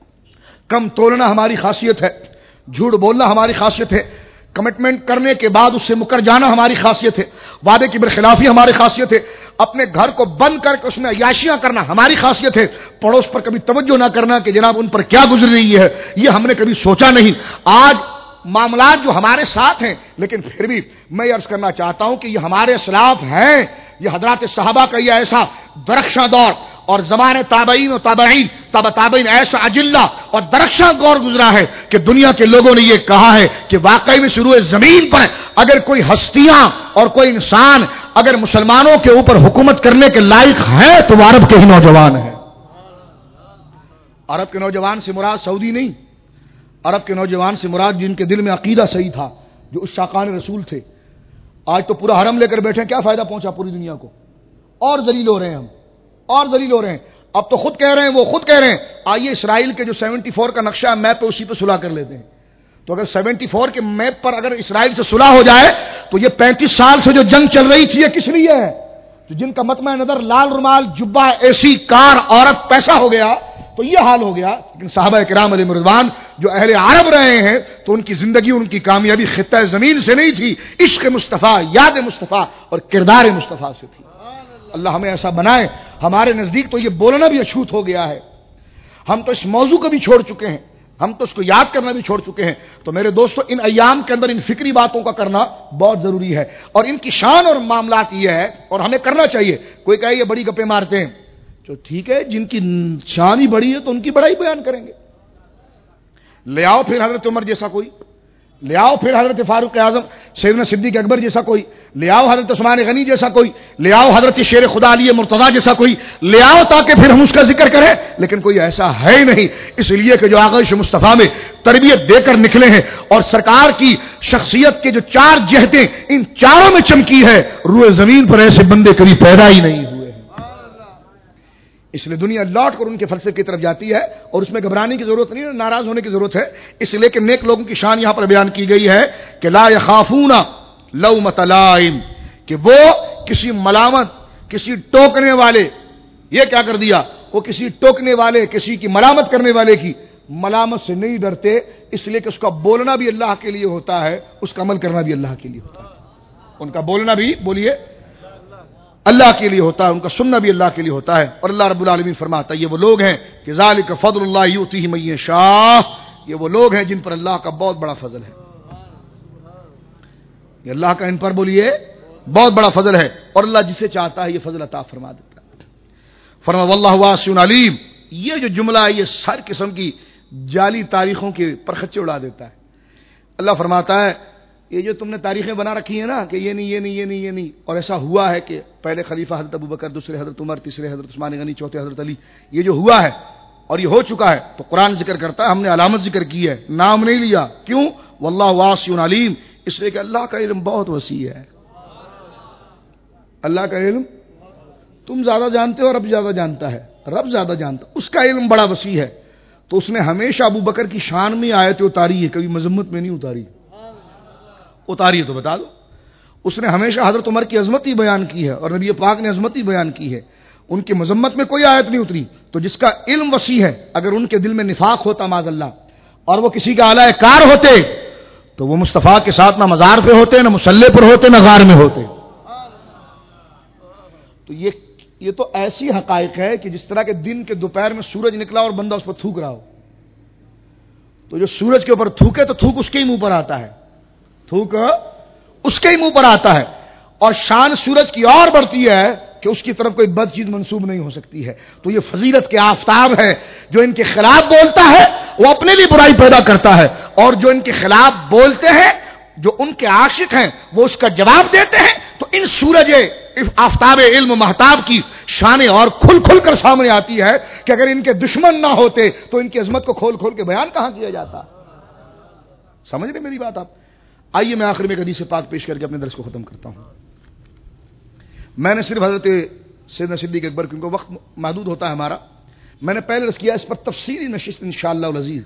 Speaker 1: کم تولنا ہماری خاصیت ہے, جھوٹ بولنا ہماری خاصیت ہے, کمٹمنٹ کرنے کے بعد اس سے مکر جانا ہماری خاصیت ہے, وعدے کی برخلافی ہماری خاصیت ہے, اپنے گھر کو بند کر کے اس میں عیاشیاں کرنا ہماری خاصیت ہے, پڑوس پر کبھی توجہ نہ کرنا کہ جناب ان پر کیا گزر رہی ہے, یہ ہم نے کبھی سوچا نہیں. آج معاملات جو ہمارے ساتھ ہیں, لیکن پھر بھی میں یہ عرض کرنا چاہتا ہوں کہ یہ ہمارے اسلاف ہیں. یہ حضرات صحابہ کا یہ ایسا درخشاں دور اور زمانے تابعین و تابعین ایسا اجلہ اور درخشاں دور گزرا ہے کہ دنیا کے لوگوں نے یہ کہا ہے کہ واقعی میں شروع زمین پر اگر کوئی ہستیاں اور کوئی انسان اگر مسلمانوں کے اوپر حکومت کرنے کے لائق ہیں تو وہ عرب کے ہی نوجوان ہیں. عرب کے نوجوان سے مراد سعودی نہیں, عرب کے نوجوان سے مراد جن کے دل میں عقیدہ صحیح تھا, جو عشاقان رسول تھے. آج تو پورا حرم لے کر بیٹھے, کیا فائدہ پہنچا پوری دنیا کو, اور ذلیل ہو رہے ہیں ہم, اور ذلیل ہو رہے ہیں. اب تو خود کہہ رہے ہیں, وہ خود کہہ رہے ہیں آئیے اسرائیل کے جو 74 کا نقشہ ہے میپ پہ اسی پہ صلح کر لیتے ہیں. تو اگر 74 کے میپ پر اگر اسرائیل سے صلح ہو جائے تو یہ 35 سال سے جو جنگ چل رہی تھی یہ کس لیے ہے؟ تو جن کا مطمع نظر لال رومال, جبہ, اے سی, کار, عورت, پیسہ ہو گیا تو یہ حال ہو گیا. لیکن صحابہ کرام علیہ رضوان جو اہل عرب رہے ہیں تو ان کی زندگی, ان کی کامیابی خطہ زمین سے نہیں تھی, عشق مصطفیٰ, یاد مصطفیٰ اور کردار مصطفیٰ سے تھی. اللہ ہمیں ایسا بنائے. ہمارے نزدیک تو یہ بولنا بھی اچھوت ہو گیا ہے, ہم تو اس موضوع کو بھی چھوڑ چکے ہیں, ہم تو اس کو یاد کرنا بھی چھوڑ چکے ہیں. تو میرے دوستو ان ایام کے اندر ان فکری باتوں کا کرنا بہت ضروری ہے, اور ان کی شان اور معاملات یہ ہے اور ہمیں کرنا چاہیے. کوئی کہے یہ بڑی گپیں مارتے ہیں, تو ٹھیک ہے, جن کی شان ہی بڑی ہے تو ان کی بڑائی بیان کریں گے. لے آؤ پھر حضرت عمر جیسا کوئی, لے آؤ پھر حضرت فاروق اعظم سیدنا صدیق اکبر جیسا کوئی, لے آؤ حضرت عثمان غنی جیسا کوئی, لے آؤ حضرت شیر خدا علی مرتضیٰ جیسا کوئی, لے آؤ تاکہ پھر ہم اس کا ذکر کریں. لیکن کوئی ایسا ہے ہی نہیں, اس لیے کہ جو آغوش مصطفیٰ میں تربیت دے کر نکلے ہیں اور سرکار کی شخصیت کے جو 4 جہتیں ان چاروں میں چمکی ہے, روئے زمین پر ایسے بندے کبھی پیدا ہی نہیں ہوئے. اس لیے دنیا لوٹ کر ان کے فلسفے کی طرف جاتی ہے, اور اس میں گھبرانے کی ضرورت نہیں, ناراض ہونے کی ضرورت ہے. اس لیے کہ نیک لوگوں کی شان یہاں پر بیان کی گئی ہے کہ لا یخافون لومۃ لائم, کہ وہ کسی ملامت, کسی ٹوکنے والے, یہ کیا کر دیا, وہ کسی ٹوکنے والے, کسی کی ملامت کرنے والے کی ملامت سے نہیں ڈرتے. اس لیے کہ اس کا بولنا بھی اللہ کے لیے ہوتا ہے, اس کا عمل کرنا بھی اللہ کے لیے ہوتا ہے. ان کا بولنا بھی, بولیے, اللہ کے لیے ہوتا ہے, ان کا سننا بھی اللہ کے لیے ہوتا ہے. اور اللہ رب العالمین فرماتا ہے یہ وہ لوگ ہیں کہ ذالک فضل اللہ یؤتیہ من یشاء, یہ وہ لوگ ہیں جن پر اللہ کا بہت بڑا فضل ہے. یہ اللہ کا ان پر, بولیے, بہت بڑا فضل ہے, اور اللہ جسے چاہتا ہے یہ فضل عطا فرما دیتا ہے. فرما واللہ واسع علیم, یہ جو جملہ ہے یہ ہر قسم کی جعلی تاریخوں کے پرخچے اڑا دیتا ہے. اللہ فرماتا ہے یہ جو تم نے تاریخیں بنا رکھی ہیں نا کہ یہ نہیں یہ نہیں یہ نہیں یہ نہیں، اور ایسا ہوا ہے کہ پہلے خلیفہ حضرت ابوبکر، دوسرے حضرت عمر، تیسرے حضرت عثمان غنی، چوتھے حضرت علی، یہ جو ہوا ہے اور یہ ہو چکا ہے، تو قرآن ذکر کرتا ہے ہم نے علامت ذکر کی ہے، نام نہیں لیا. کیوں؟ واللہ واسع علیم، اس لیے کہ اللہ کا علم بہت وسیع ہے. اللہ کا علم تم زیادہ جانتے ہو، رب زیادہ جانتا ہے، رب زیادہ جانتا، اس کا علم بڑا وسیع ہے. تو اس نے ہمیشہ ابو بکر کی شان میں آیتیں اتاری ہے، کبھی مذمت میں نہیں اتاری. اتاری ہے تو بتا دو. اس نے ہمیشہ حضرت عمر کی عظمت ہی بیان کی ہے، اور نبی پاک نے عظمت ہی بیان کی ہے، ان کی مذمت میں کوئی آیت نہیں اتری. تو جس کا علم وسیع ہے، اگر ان کے دل میں نفاق ہوتا معاذ اللہ، اور وہ کسی کا اعلی کار ہوتے، تو وہ مصطفیٰ کے ساتھ نہ مزار پہ ہوتے، نہ مصلی پر ہوتے، نہ غار میں ہوتے. تو یہ تو ایسی حقائق ہے کہ جس طرح کے دن کے دوپہر میں سورج نکلا اور بندہ اس پر تھوک رہا ہو، تو جو سورج کے اوپر تھوکے تو تھوک اس کے ہی منہ پر آتا ہے، تھوک اس کے ہی منہ پر آتا ہے. اور شان سورج کی اور بڑھتی ہے کہ اس کی طرف کوئی بد چیز منسوب نہیں ہو سکتی ہے. تو یہ فضیلت کے آفتاب ہے. جو ان کے خلاف بولتا ہے وہ اپنے لیے برائی پیدا کرتا ہے، اور جو ان کے خلاف بولتے ہیں، جو ان کے عاشق ہیں، وہ اس کا جواب دیتے ہیں. تو ان سورج آفتاب علم و مہتاب کی شانیں اور کھل کھل کر سامنے آتی ہے کہ اگر ان کے دشمن نہ ہوتے تو ان کی عظمت کو کھول کھول کے بیان کہاں کیا جاتا. سمجھ رہے میری بات آپ؟ آئیے میں آخر میں ایک حدیث پاک پیش کر کے اپنے درس کو ختم کرتا ہوں. میں نے صرف حضرت سیدنا صدیق اکبر، کیونکہ وقت محدود ہوتا ہے ہمارا، میں نے پہلے عرض کیا اس پر تفصیلی نشست انشاءاللہ العزیز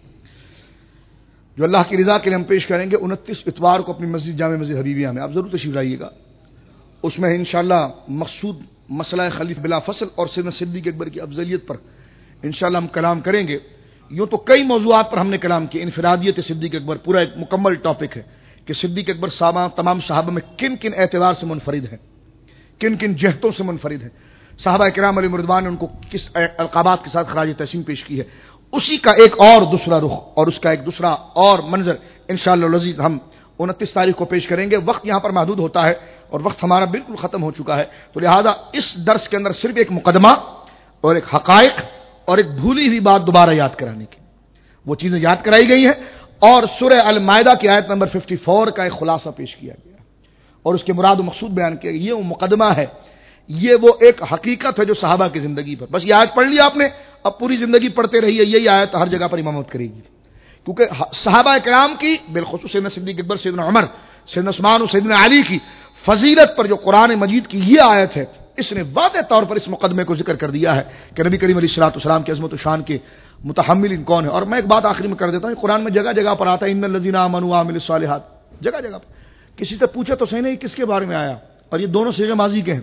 Speaker 1: جو اللہ کی رضا کے لیے ہم پیش کریں گے 29 اتوار کو اپنی مسجد جامع مسجد حبیبیہ میں. آپ ضرور تشریف لائیے گا. اس میں انشاءاللہ مقصود مسئلہ خلیفہ بلا فصل اور سیدنا صدیق اکبر کی افضلیت پر انشاءاللہ ہم کلام کریں گے. یوں تو کئی موضوعات پر ہم نے کلام کیا. انفرادیت صدیق اکبر پورا ایک مکمل ٹاپک ہے کہ صدیق اکبر تمام صحابہ میں کن کن اعتبار سے منفرد ہیں، کن کن جہتوں سے منفرد ہیں. صحابہ کرام علیہ رضوان نے ان کو کس القابات کے ساتھ خراج تحسین پیش کی ہے. اسی کا ایک اور دوسرا رخ اور اس کا ایک دوسرا اور منظر انشاءاللہ العزیز ہم 29 تاریخ کو پیش کریں گے. وقت یہاں پر محدود ہوتا ہے اور وقت ہمارا بالکل ختم ہو چکا ہے، تو لہذا اس درس کے اندر صرف ایک مقدمہ اور ایک حقائق اور ایک بھولی ہوئی بات دوبارہ یاد کرانے کی، وہ چیزیں یاد کرائی گئی ہیں، اور سورہ المائدہ کی آیت نمبر 54 کا ایک خلاصہ پیش کیا گیا اور اس کے مراد و مقصود بیان کیا گیا. یہ وہ مقدمہ ہے، یہ وہ ایک حقیقت ہے جو صحابہ کی زندگی پر. بس یہ آیت پڑھ لی آپ نے، اب پوری زندگی پڑھتے رہیے، یہی آیت ہر جگہ پر امامت کرے گی. کیونکہ صحابہ کرام کی بالخصوص سیدنا صدیق اکبر، سیدنا عمر، سیدنا عثمان اور سیدنا علی کی فضیلت پر جو قرآن مجید کی یہ آیت ہے، اس نے واضح طور پر اس مقدمے کو ذکر کر دیا ہے کہ نبی کریم علیہ الصلوۃ والسلام کی عظمت و شان کے متحملین کون ہے. اور میں ایک بات آخری میں کر دیتا ہوں، قرآن میں جگہ جگہ پر آتا ہے ان الذین آمنوا وعملوا الصالحات، جگہ جگہ پر. کسی سے پوچھے تو صحیح نہیں کس کے بارے میں آیا، اور یہ دونوں صیغے ماضی کے ہیں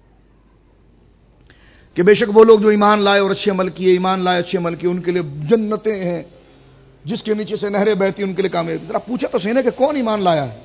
Speaker 1: کہ بے شک وہ لوگ جو ایمان لائے اور اچھے عمل کیے، ایمان لائے اچھے عمل کیے، ان کے لیے جنتیں ہیں جس کے نیچے سے نہریں بہتی، ان کے لیے کامیابی. ذرا پوچھے تو صحیح نہیں کہ کون ایمان لایا ہے،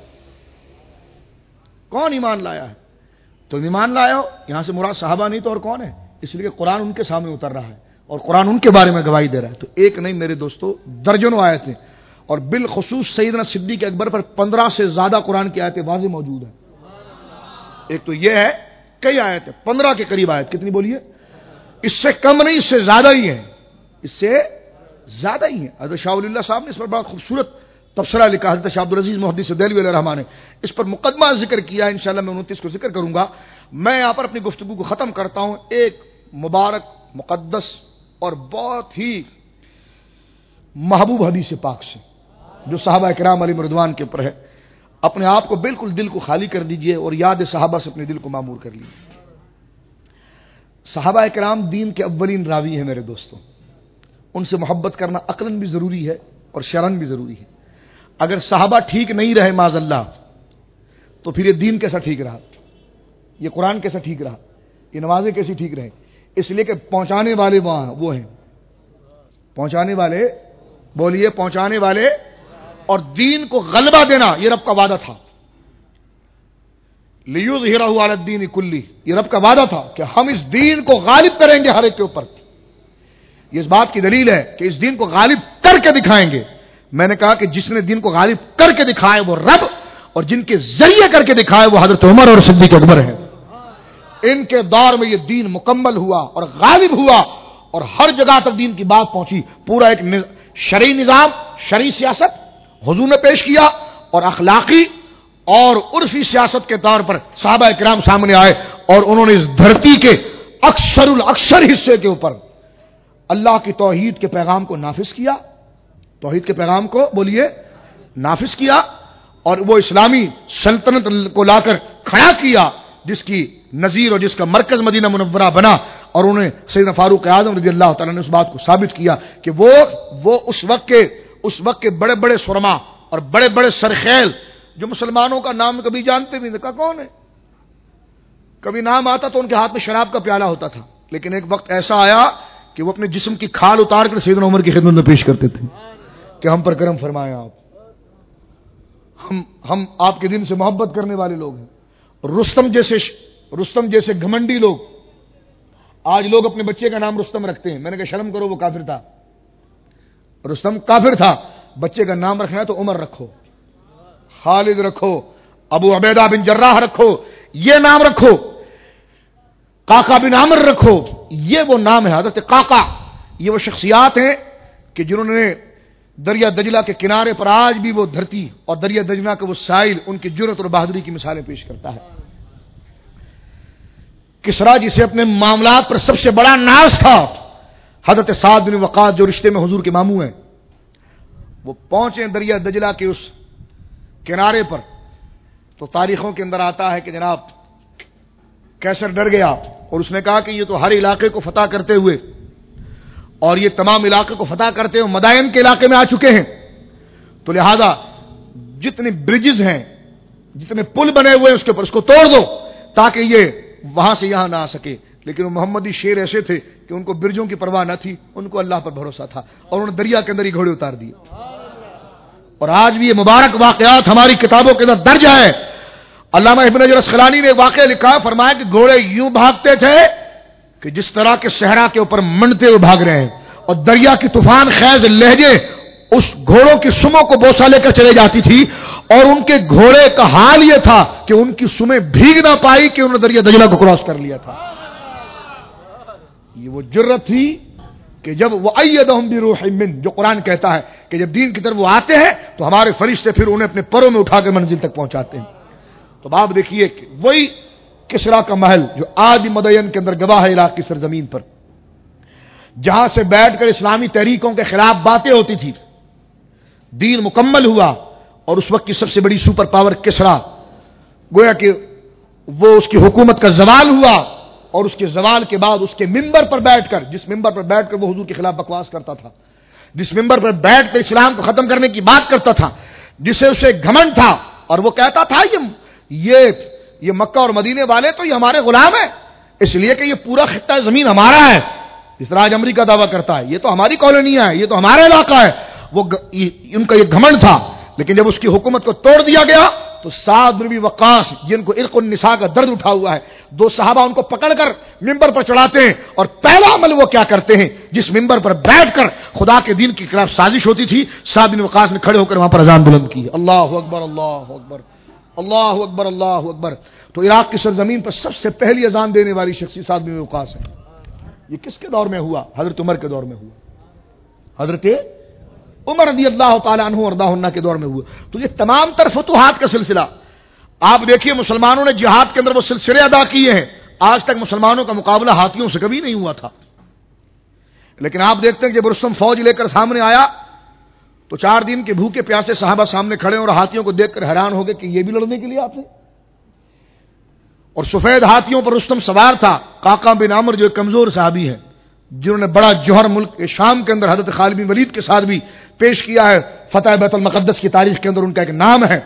Speaker 1: کون ایمان لایا ہے. تو ایمان لایا ہو یہاں سے مراد صحابہ نہیں تو اور کون ہے، اس لیے کہ قرآن ان کے سامنے اتر رہا ہے اور قرآن ان کے بارے میں گواہی دے رہا ہے. تو ایک نہیں میرے دوستو، درجنوں آیتیں، اور بالخصوص سیدنا صدیق اکبر پر 15 سے زیادہ قرآن کی آیتیں واضح موجود ہیں. ایک تو یہ ہے، کئی آیتیں 15 کے قریب آیت، کتنی بولیے؟ اس سے کم نہیں، اس سے زیادہ ہی ہے، اس سے زیادہ ہی ہے. حضرت شاہ ولی اللہ صاحب نے اس پر بڑا خوبصورت تبصرہ لکھا. حضرت شاہ عبدالعزیز محدث دہلوی علیہ الرحمہ نے اس پر مقدمہ ذکر کیا. انشاءاللہ میں 29 کو ذکر کروں گا. میں یہاں پر اپنی گفتگو کو ختم کرتا ہوں ایک مبارک، مقدس اور بہت ہی محبوب حدیث پاک سے جو صحابہ کرام علیہ رضوان کے اوپر ہے. اپنے آپ کو بالکل دل کو خالی کر دیجئے اور یاد صحابہ سے اپنے دل کو معمور کر لیجئے. صحابہ کرام دین کے اولین راوی ہیں میرے دوستوں. ان سے محبت کرنا عقلاً بھی ضروری ہے اور شرعاً بھی ضروری ہے. اگر صحابہ ٹھیک نہیں رہے معاذ اللہ تو پھر یہ دین کیسا ٹھیک رہا، یہ قرآن کیسا ٹھیک رہا، یہ نمازیں کیسی ٹھیک رہے. اس لیے کہ پہنچانے والے وہاں وہ ہیں، پہنچانے والے، بولیے پہنچانے والے، اور دین کو غلبہ دینا یہ رب کا وعدہ تھا. لِيُظْهِرَهُ عَلَى الدِّينِ كُلِّهِ، یہ رب کا وعدہ تھا کہ ہم اس دین کو غالب کریں گے ہر ایک کے اوپر. یہ اس بات کی دلیل ہے کہ اس دین کو غالب کر کے دکھائیں گے. میں نے کہا کہ جس نے دین کو غالب کر کے دکھائے وہ رب، اور جن کے ذریعے کر کے دکھائے وہ حضرت عمر اور صدیق اکبر ہیں. ان کے دور میں یہ دین مکمل ہوا اور غالب ہوا اور ہر جگہ تک دین کی بات پہنچی. پورا ایک شرعی نظام، شرعی سیاست حضور نے پیش کیا اور اخلاقی اور عرفی سیاست کے طور پر صحابہ کرام سامنے آئے اور انہوں نے اس دھرتی کے اکثر حصے کے اوپر اللہ کی توحید کے پیغام کو نافذ کیا، توحید کے پیغام کو بولیے نافذ کیا، اور وہ اسلامی سلطنت کو لا کر کھڑا کیا جس کی نظیر اور جس کا مرکز مدینہ منورہ بنا، اور انہوں نے سیدنا فاروق اعظم رضی اللہ تعالیٰ نے اس بات کو ثابت کیا کہ وہ اس وقت کے بڑے بڑے سرما اور بڑے بڑے سرخیل جو مسلمانوں کا نام کبھی جانتے بھی نہیں، کہا کون ہے، کبھی نام آتا تو ان کے ہاتھ میں شراب کا پیالہ ہوتا تھا، لیکن ایک وقت ایسا آیا کہ وہ اپنے جسم کی کھال اتار کر سیدنا عمر کی خدمت میں پیش کرتے تھے کہ ہم پر کرم فرمائیں آپ، ہم آپ کے دین سے محبت کرنے والے لوگ ہیں۔ رستم جیسے گھمنڈی لوگ، آج لوگ اپنے بچے کا نام رستم رکھتے ہیں، میں نے کہا شرم کرو، وہ کافر تھا، رستم کافر تھا، بچے کا نام رکھنا ہے تو عمر رکھو، خالد رکھو، ابو عبیدہ بن جراح رکھو، یہ نام رکھو، قاقا بن عامر رکھو، یہ وہ نام ہے حضرت قاقا، یہ وہ شخصیات ہیں کہ جنہوں نے دریا دجلہ کے کنارے پر آج بھی وہ دھرتی اور دریا دجلہ کا وہ ساحل ان کی جرأت اور بہادری کی مثالیں پیش کرتا ہے۔ کسرا جسے اپنے معاملات پر سب سے بڑا ناز تھا، حضرت سعد بن وقاص جو رشتے میں حضور کے ماموں ہیں، وہ پہنچے دریا دجلہ کے اس کنارے پر تو تاریخوں کے اندر آتا ہے کہ جناب کیسر ڈر گیا اور اس نے کہا کہ یہ تو ہر علاقے کو فتح کرتے ہوئے اور یہ تمام علاقے کو فتح کرتے ہوئے مدائن کے علاقے میں آ چکے ہیں، تو لہذا جتنے برجز ہیں، جتنے پل بنے ہوئے ہیں اس کے اوپر اس کو توڑ دو تاکہ یہ وہاں سے یہاں نہ آ سکے۔ لیکن وہ محمدی شیر ایسے تھے کہ ان کو برجوں کی پرواہ نہ تھی، ان کو اللہ پر بھروسہ تھا، اور انہوں نے دریا کے اندر ہی گھوڑے اتار دیے۔ اور آج بھی یہ مبارک واقعات ہماری کتابوں کے اندر درج ہے۔ علامہ ابن حجر اسقلانی نے واقعہ لکھا، فرمایا کہ گھوڑے یوں بھاگتے تھے کہ جس طرح کے صحرا کے اوپر منڈتے ہوئے بھاگ رہے ہیں، اور دریا کی طوفان خیز لہجے اس گھوڑوں کی سموں کو بوسہ لے کر چلے جاتی تھی، اور ان کے گھوڑے کا حال یہ تھا کہ ان کی سمیں بھیگ نہ پائی کہ انہوں نے دریا دجلہ کو کراس کر لیا تھا۔ یہ وہ جرت تھی کہ جب وہ ایدہم بروح من، جو قرآن کہتا ہے کہ جب دین کی طرف وہ آتے ہیں تو ہمارے فرشتے پھر انہیں اپنے پروں میں اٹھا کر منزل تک پہنچاتے ہیں۔ تو آپ دیکھیے کہ وہی کسرا کا محل جو آج مدین کے اندر گواہ ہے عراق کی سرزمین پر، جہاں سے بیٹھ کر اسلامی تحریکوں کے خلاف باتیں ہوتی تھی، دین مکمل ہوا، اور اس وقت کی سب سے بڑی سپر پاور کسرا، گویا کہ وہ اس کی حکومت کا زوال ہوا، اور اس کے زوال کے بعد اس کے ممبر پر بیٹھ کر، جس ممبر پر بیٹھ کر وہ حضور کے خلاف بکواس کرتا تھا، جس ممبر پر بیٹھ کر اسلام کو ختم کرنے کی بات کرتا تھا، جسے اسے گھمنڈ تھا، اور وہ کہتا تھا یہ مکہ اور مدینے والے تو یہ ہمارے غلام ہیں، اس لیے کہ یہ پورا خطہ زمین ہمارا ہے، جس طرح آج امریکہ دعویٰ کرتا ہے یہ تو ہماری کالونی ہے، یہ تو ہمارا علاقہ ہے، ان کا یہ گھمنڈ تھا۔ لیکن جب اس کی حکومت کو توڑ دیا گیا تو سعد بن ابی وقاص، جن کو عرق النساء کا درد اٹھا ہوا ہے، دو صحابہ ان کو پکڑ کر ممبر پر چڑھاتے ہیں، اور پہلا عمل وہ کیا کرتے ہیں، جس ممبر پر بیٹھ کر خدا کے دین کے خلاف سازش ہوتی تھی، سعد بن وقاص نے کھڑے ہو کر وہاں پر اذان بلند کی، اللہ اکبر اللہ اکبر اللہ اکبر اللہ اکبر۔ تو عراق کی سرزمین پر سب سے پہلی اذان دینے والی شخصیت سعد بن وقاص ہے۔ یہ کس کے دور میں ہوا؟ حضرت عمر کے دور میں ہوا، حضرت عمر رضی اللہ تعالی عنہ وارضہ عنہ کے دور میں ہوا۔ تو یہ تمام تر فتوحات کا سلسلہ آپ دیکھیے، مسلمانوں نے جہاد کے اندر وہ سلسلے ادا کیے ہیں، آج تک مسلمانوں کا مقابلہ ہاتھیوں سے کبھی نہیں ہوا تھا۔ لیکن آپ دیکھتے ہیں کہ جب رستم فوج لے کر سامنے آیا تو 4 دن کے بھوکے پیاسے صحابہ سامنے کھڑے اور ہاتھیوں کو دیکھ کر حیران ہو گئے کہ یہ بھی لڑنے کے لیے آتے ہیں۔ اور سفید ہاتھیوں پر رستم سوار تھا، قاقا بن عامر جو ایک کمزور صحابی ہے، جنہوں نے بڑا جوہر ملک شام کے اندر حضرت خالد بن ولید کے ساتھ بھی پیش کیا ہے، فتح بیت المقدس کی تاریخ کے اندر ان کا ایک نام ہے۔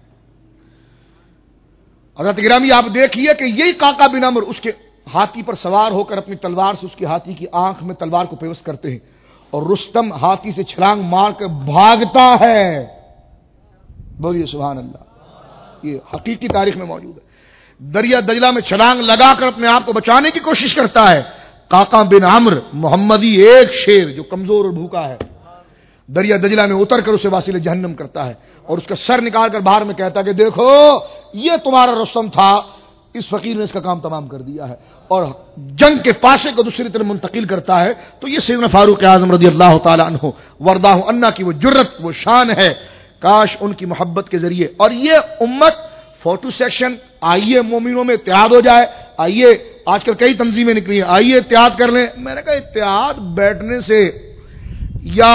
Speaker 1: حضرت گرامی آپ دیکھیے کہ یہی قاقا بن عامر اس کے ہاتھی پر سوار ہو کر اپنی تلوار سے اس کی ہاتھی کی آنکھ میں تلوار کو پیوست کرتے ہیں، اور رستم ہاتھی سے چھلانگ مار کر بھاگتا ہے۔ بولیے سبحان اللہ، یہ حقیقی تاریخ میں موجود ہے۔ دریا دجلہ میں چھلانگ لگا کر اپنے آپ کو بچانے کی کوشش کرتا ہے قاقا بن عامر، محمدی ایک شیر جو کمزور اور بھوکا ہے، دریا دجلہ میں اتر کر اسے واصل جہنم کرتا ہے، اور اس کا سر نکال کر باہر میں کہتا ہے کہ دیکھو یہ تمہارا رستم تھا، اس فقیر نے اس کا کام تمام کر دیا ہے، اور جنگ کے پاسے کو دوسری طرف منتقل کرتا ہے۔ تو یہ سیدنا فاروق اعظم رضی اللہ تعالی عنہ وردہ عنہ کی وہ جرت، وہ شان ہے کاش ان کی محبت کے ذریعے. اور یہ امت فوٹو سیکشن، آئیے مومنوں میں اتحاد ہو جائے، آئیے آج کل کئی تنظیمیں نکلی ہیں، آئیے اتحاد کر لیں. میں نے کہا اتحاد بیٹھنے سے یا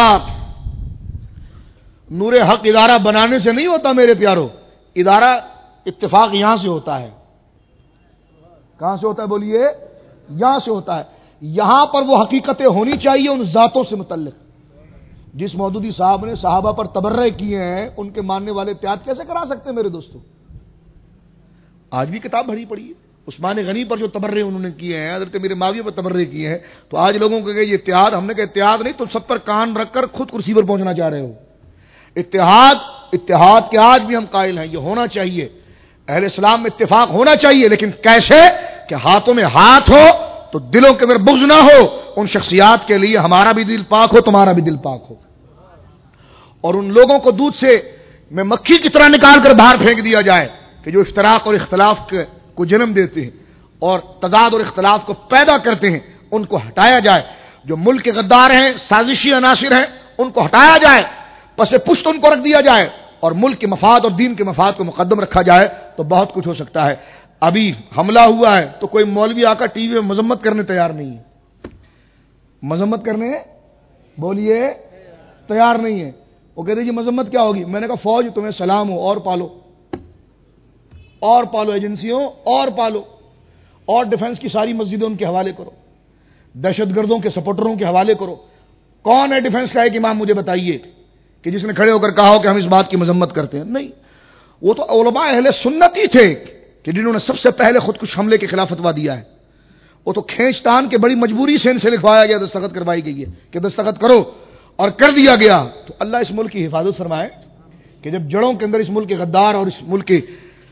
Speaker 1: نور حق ادارہ بنانے سے نہیں ہوتا میرے پیارو. ادارہ اتفاق یہاں سے ہوتا ہے. کہاں سے ہوتا ہے بولیے؟ یہاں سے ہوتا ہے. یہاں پر وہ حقیقتیں ہونی چاہیے ان ذاتوں سے متعلق. جس مودودی صاحب نے صحابہ پر تبرع کیے ہیں، ان کے ماننے والے اتحاد کیسے کرا سکتے ہیں میرے دوستو؟ آج بھی کتاب بھری پڑی ہے. عثمان غنی پر جو تبرع انہوں نے کیے ہیں، حضرت میرے معاویہ پر تبرع کیے ہیں، تو آج لوگوں کو کہ یہ اتحاد، ہم نے کہا اتحاد نہیں، تو سب پر کان رکھ کر خود کرسی پر پہنچنا چاہ رہے ہو. اتحاد کے آج بھی ہم قائل ہیں، یہ ہونا چاہیے. اہل اسلام میں اتفاق ہونا چاہیے، لیکن کیسے کہ ہاتھوں میں ہاتھ ہو تو دلوں کے اندر بغض نہ ہو. ان شخصیات کے لیے ہمارا بھی دل پاک ہو، تمہارا بھی دل پاک ہو. اور ان لوگوں کو دودھ سے میں مکھی کی طرح نکال کر باہر پھینک دیا جائے کہ جو افتراق اور اختلاف کو جنم دیتے ہیں اور تضاد اور اختلاف کو پیدا کرتے ہیں، ان کو ہٹایا جائے. جو ملک کے غدار ہیں، سازشی عناصر ہیں، ان کو ہٹایا جائے، پس پشت ان کو رکھ دیا جائے اور ملک کے مفاد اور دین کے مفاد کو مقدم رکھا جائے تو بہت کچھ ہو سکتا ہے. ابھی حملہ ہوا ہے تو کوئی مولوی آ کر ٹی وی میں مذمت کرنے تیار نہیں ہے. مذمت کرنے بولیے تیار نہیں ہے. وہ کہتے جی مذمت کیا ہوگی؟ میں نے کہا فوج تمہیں سلام ہو، اور پالو، اور پالو، ایجنسیوں اور پالو، اور ڈیفنس کی ساری مسجدیں ان کے حوالے کرو، دہشت گردوں کے سپورٹروں کے حوالے کرو. کون ہے ڈیفنس کا ایک امام مجھے بتائیے کہ جس نے کھڑے ہو کر کہا ہو کہ ہم اس بات کی مذمت کرتے ہیں؟ نہیں. وہ تو علماء اہل سنت ہی تھے کہ جنہوں نے سب سے پہلے خودکش حملے کے خلاف فتویٰ دیا ہے. وہ تو کھینچ تان کے بڑی مجبوری سے ان سے لکھوایا گیا، دستخط کروائی گئی ہے کہ دستخط کرو، اور کر دیا گیا. تو اللہ اس ملک کی حفاظت فرمائے کہ جب جڑوں کے اندر اس ملک کے غدار اور اس ملک کے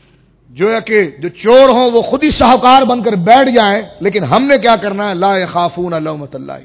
Speaker 1: جو چور ہوں وہ خود ہی شاہکار بن کر بیٹھ جائیں. لیکن ہم نے کیا کرنا ہے؟ لا یخافون لومۃ لائم،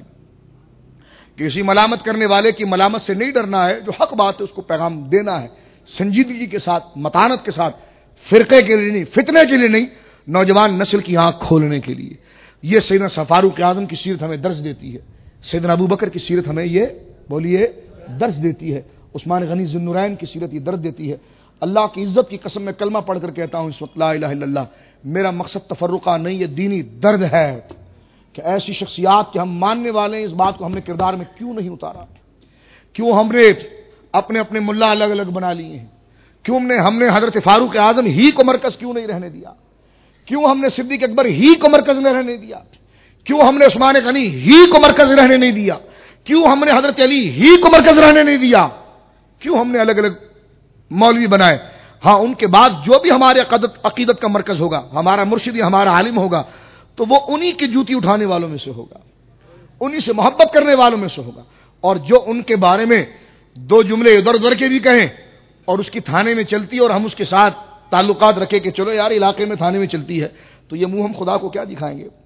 Speaker 1: کسی ملامت کرنے والے کی ملامت سے نہیں ڈرنا ہے. جو حق بات ہے اس کو پیغام دینا ہے، سنجیدگی کے ساتھ، متانت کے ساتھ، فرقے کے لیے نہیں، فتنے کے لیے نہیں، نوجوان نسل کی آنکھ کھولنے کے لیے. یہ سیدنا فاروق اعظم کی سیرت ہمیں درس دیتی ہے. سیدنا ابو بکر کی سیرت ہمیں یہ بولیے درس دیتی ہے. عثمان غنی ذو النورین کی سیرت یہ درس دیتی ہے. اللہ کی عزت کی قسم میں کلمہ پڑھ کر کہتا ہوں اس وقت لا الہ الا اللہ. میرا مقصد تفرقہ نہیں، یہ دینی درد ہے کہ ایسی شخصیات کے ہم ماننے والے ہیں، اس بات کو ہم نے کردار میں کیوں نہیں اتارا؟ کیوں ہم نے اپنے اپنے ملا الگ الگ بنا لیے ہیں؟ کیوں ہم نے حضرت فاروق اعظم ہی کو مرکز کیوں نہیں رہنے دیا؟ کیوں ہم نے صدیق اکبر ہی کو مرکز نہیں رہنے دیا؟ کیوں ہم نے عثمان غنی ہی کو مرکز رہنے نہیں دیا؟ کیوں ہم نے حضرت علی ہی کو مرکز رہنے نہیں دیا؟ کیوں ہم نے الگ الگ مولوی بنائے؟ ہاں، ان کے بعد جو بھی ہمارے عقیدت کا مرکز ہوگا، ہمارا مرشد، ہمارا عالم ہوگا، تو وہ انہی کی جوتی اٹھانے والوں میں سے ہوگا، انہی سے محبت کرنے والوں میں سے ہوگا. اور جو ان کے بارے میں دو جملے ادھر ادھر کے بھی کہیں اور اس کی تھانے میں چلتی اور ہم اس کے ساتھ تعلقات رکھے کہ چلو یار علاقے میں تھانے میں چلتی ہے، تو یہ منہ ہم خدا کو کیا دکھائیں گے؟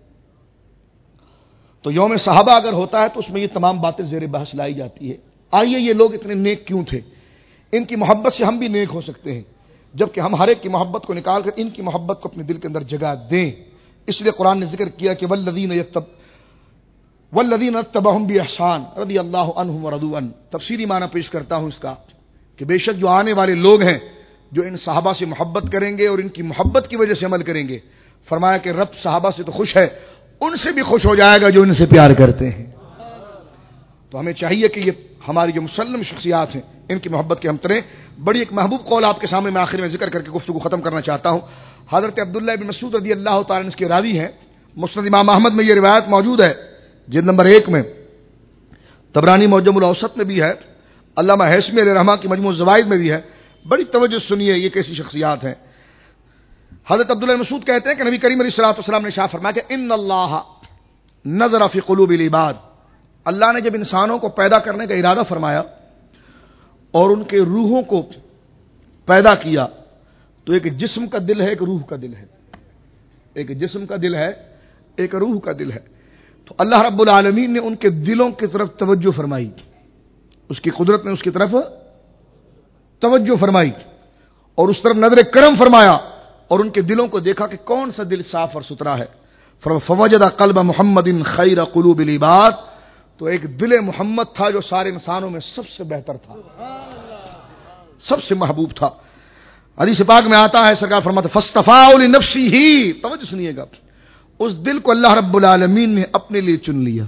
Speaker 1: تو یوم صحابہ اگر ہوتا ہے تو اس میں یہ تمام باتیں زیر بحث لائی جاتی ہے. آئیے یہ لوگ اتنے نیک کیوں تھے؟ ان کی محبت سے ہم بھی نیک ہو سکتے ہیں، جبکہ ہم ہر ایک کی محبت کو نکال کر ان کی محبت کو اپنے دل کے اندر جگہ دیں. اس لیے قرآن نے ذکر کیا کہ والذین اتبعہم باحسان رضی اللہ عنہم ورضوا عنہ. تفسیری معنی پیش کرتا ہوں اس کا کہ بے شک جو آنے والے لوگ ہیں جو ان صحابہ سے محبت کریں گے اور ان کی محبت کی وجہ سے عمل کریں گے، فرمایا کہ رب صحابہ سے تو خوش ہے، ان سے بھی خوش ہو جائے گا جو ان سے پیار کرتے ہیں. تو ہمیں چاہیے کہ یہ ہماری جو مسلم شخصیات ہیں ان کی محبت کے ہم تریں. بڑی ایک محبوب قول آپ کے سامنے میں آخر میں ذکر کر کے گفتگو ختم کرنا چاہتا ہوں. حضرت عبداللہ بن مسعود رضی اللہ تعالیٰ عنہ اس کے راوی ہیں. مسند امام احمد میں یہ روایت موجود ہے، جلد نمبر 1 میں، طبرانی معجم الاوسط میں بھی ہے، علامہ ہیثمی علیہ رحمہ کی مجموع الزوائد میں بھی ہے. بڑی توجہ سنیے یہ کیسی شخصیات ہیں. حضرت عبداللہ بن مسعود کہتے ہیں کہ نبی کریم علیہ الصلوۃ والسلام نے ارشاد فرمایا کہ ان اللہ نظر فی قلوب العباد. اللہ نے جب انسانوں کو پیدا کرنے کا ارادہ فرمایا اور ان کے روحوں کو پیدا کیا تو ایک جسم کا دل ہے، ایک روح کا دل ہے. ایک جسم کا دل ہے، ایک روح کا دل ہے. تو اللہ رب العالمین نے ان کے دلوں کی طرف توجہ فرمائی، اس کی قدرت نے اس کی طرف توجہ فرمائی اور اس طرف نظر کرم فرمایا اور ان کے دلوں کو دیکھا کہ کون سا دل صاف اور ستھرا ہے. فوجد قلب محمد خیر قلوب العباد. تو ایک دل محمد تھا جو سارے انسانوں میں سب سے بہتر تھا، سب سے محبوب تھا. حدیث پاک میں آتا ہے سرکار فرماتے فاصطفاء لنفسہ، توجہ سنیے گا، اس دل کو اللہ رب العالمین نے اپنے لیے چن لیا.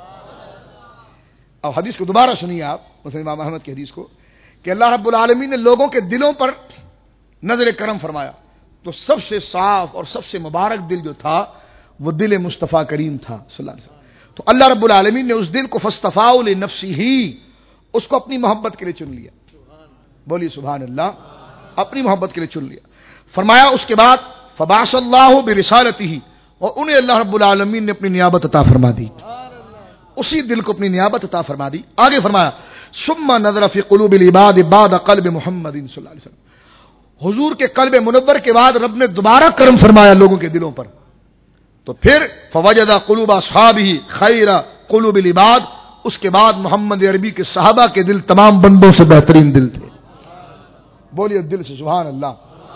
Speaker 1: اب حدیث کو دوبارہ سنیے آپ، مسلم امام احمد کی حدیث کو، کہ اللہ رب العالمین نے لوگوں کے دلوں پر نظر کرم فرمایا تو سب سے صاف اور سب سے مبارک دل جو تھا وہ دل مصطفیٰ کریم تھا صلی اللہ علیہ وسلم. تو اللہ رب العالمین نے اس دل کو فاصطفاء لنفسہ، اس کو اپنی محبت کے لیے چن لیا. بولیے سبحان اللہ، اپنی محبت کے لیے چن لیا. فرمایا اس کے بعد فبعث اللہ برسالتہ، اور انہیں اللہ رب العالمین نے اپنی نیابت عطا فرما دی، اسی دل کو اپنی نیابت عطا فرما دی. آگے فرمایا ثم نظر فی قلوب العباد بعد قلب محمد صلی اللہ علیہ وسلم، حضور کے قلب منور کے بعد رب نے دوبارہ کرم فرمایا لوگوں کے دلوں پر. تو پھر فوجد قلوب اصحابہ خیر قلوب العباد، اس کے بعد محمد عربی کے صحابہ کے دل تمام بندوں سے بہترین دل تھے. بولیے دل سے سبحان اللہ،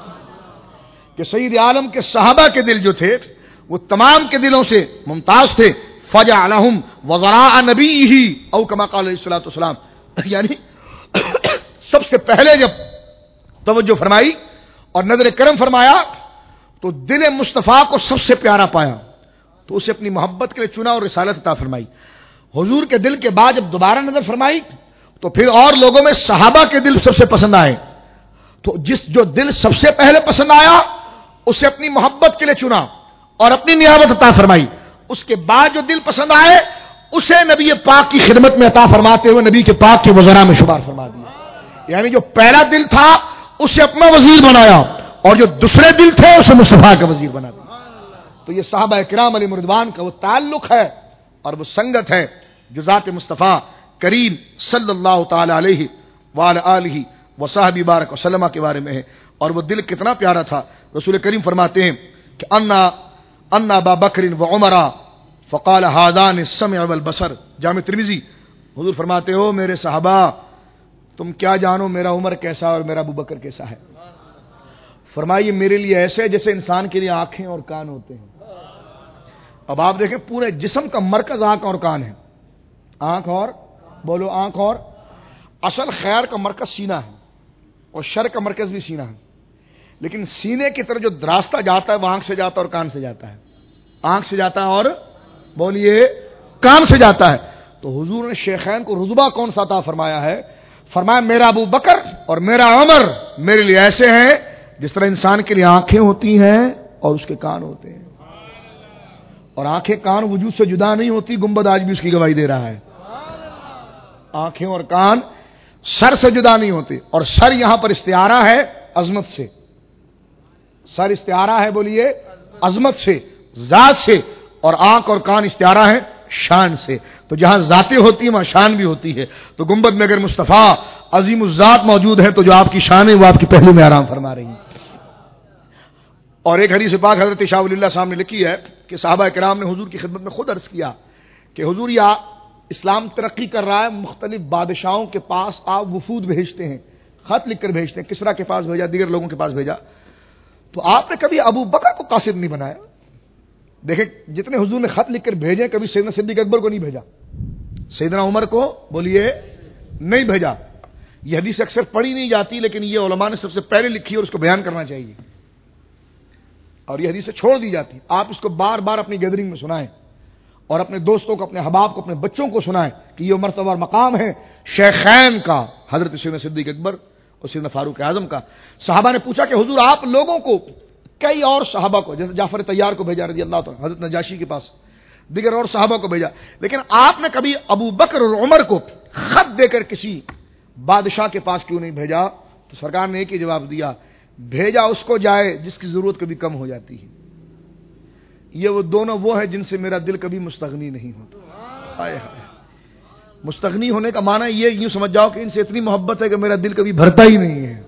Speaker 1: کہ سید عالم کے صحابہ کے دل جو تھے وہ تمام کے دلوں سے ممتاز تھے. فجعلہم وزراء نبیہ او کما قال علیہ الصلوۃ والسلام، یعنی سب سے پہلے جب توجہ فرمائی اور نظر کرم فرمایا تو دل مصطفیٰ کو سب سے پیارا پایا تو اسے اپنی محبت کے لیے چنا اور رسالت عطا فرمائی. حضور کے دل کے بعد جب دوبارہ نظر فرمائی تو پھر اور لوگوں میں صحابہ کے دل سب سے پسند آئے. تو جو دل سب سے پہلے پسند آیا اسے اپنی محبت کے لیے چنا اور اپنی نیابت عطا فرمائی. اس کے بعد جو دل پسند آئے اسے نبی پاک کی خدمت میں عطا فرماتے ہوئے نبی کے پاک کے وزراء میں شمار فرما دیا. یعنی جو پہلا دل تھا اسے اپنا وزیر بنایا اور جو دوسرے دل تھے اسے مصطفیٰ کا وزیر بنا دیا. تو یہ صحابہ کرام علیہ رضوان کا وہ تعلق ہے اور وہ سنگت ہے جو ذات مصطفیٰ کریم صلی اللہ تعالی علیہ وآلہ آلہ وصحبہ بارک وسلم کے بارے میں ہے. اور وہ دل کتنا پیارا تھا. رسول کریم فرماتے ہیں کہ ان ابا بکر و عمر فقال هذان السمع والبصر، جامع ترمذی. حضور فرماتے ہو میرے صحابہ تم کیا جانو میرا عمر کیسا اور میرا ابو بکر کیسا ہے. فرمائیے میرے لیے ایسے جیسے انسان کے لیے آنکھیں اور کان ہوتے ہیں. اب آپ دیکھیں پورے جسم کا مرکز آنکھ اور کان ہے. آنکھ اور بولو آنکھ اور، اصل خیر کا مرکز سینہ ہے اور شر کا مرکز بھی سینہ ہے، لیکن سینے کی طرف جو راستہ جاتا ہے وہ آنکھ سے جاتا ہے اور کان سے جاتا ہے. آنکھ سے جاتا ہے اور بولیے کان سے جاتا ہے. تو حضور نے شیخین کو رتبہ کون سا عطا فرمایا ہے؟ فرمایا میرا ابو بکر اور میرا عمر میرے لیے ایسے ہیں جس طرح انسان کے لیے آنکھیں ہوتی ہیں اور اس کے کان ہوتے ہیں. اور آنکھیں کان وجود سے جدا نہیں ہوتی، گنبد آج بھی اس کی گواہی دے رہا ہے. آنکھیں اور کان سر سے جدا نہیں ہوتے، اور سر یہاں پر استعارہ ہے عظمت سے. سر استعارہ ہے بولیے عظمت سے، ذات سے، اور آنکھ اور کان استعارہ ہے شان سے. تو جہاں ذاتیں ہوتی ہیں وہاں شان بھی ہوتی ہے. تو گنبد میں اگر مصطفیٰ عظیم الذات موجود ہے تو جو آپ کی شان ہے وہ آپ کی پہلو میں آرام فرما رہی ہے. اور ایک حدیث پاک حضرت شاہ ولی اللہ صاحب نے لکھی ہے کہ صحابہ کرام نے حضور کی خدمت میں خود عرض کیا کہ حضور یا اسلام ترقی کر رہا ہے، مختلف بادشاہوں کے پاس آپ وفود بھیجتے ہیں، خط لکھ کر بھیجتے ہیں، کسرا کے پاس بھیجا، دیگر لوگوں کے پاس بھیجا، تو آپ نے کبھی ابو بکر کو قاصد نہیں بنایا. دیکھیں جتنے حضور نے خط لکھ کر بھیجے کبھی سیدنا صدیق اکبر کو نہیں بھیجا، سیدنا عمر کو بولیے نہیں بھیجا. یہ حدیث اکثر پڑھی نہیں جاتی لیکن یہ علماء نے سب سے پہلے لکھی اور اس کو بیان کرنا چاہیے. اور یہ حدیث چھوڑ دی جاتی، آپ اس کو بار بار اپنی گیدرنگ میں سنائیں اور اپنے دوستوں کو، اپنے احباب کو، اپنے بچوں کو سنائیں کہ یہ مرتبہ اور مقام ہے شیخین کا، حضرت سیدنا صدیق اکبر اور سیدنا فاروق اعظم کا. صحابہ نے پوچھا کہ حضور آپ لوگوں کو، کئی اور صحابہ کو، جیسے جعفر طیار کو بھیجا رضی اللہ تعالیٰ، حضرت نجاشی کے پاس، دیگر اور صحابہ کو بھیجا، لیکن آپ نے کبھی ابو بکر اور عمر کو خط دے کر کسی بادشاہ کے پاس کیوں نہیں بھیجا؟ تو سرکار نے ایک ہی جواب دیا، بھیجا اس کو جائے جس کی ضرورت کبھی کم ہو جاتی ہے. یہ وہ دونوں وہ ہیں جن سے میرا دل کبھی مستغنی نہیں ہوتا. آئے ہائے، مستغنی ہونے کا معنی یہ یوں سمجھ جاؤ کہ ان سے اتنی محبت ہے کہ میرا دل کبھی بھرتا ہی نہیں ہے.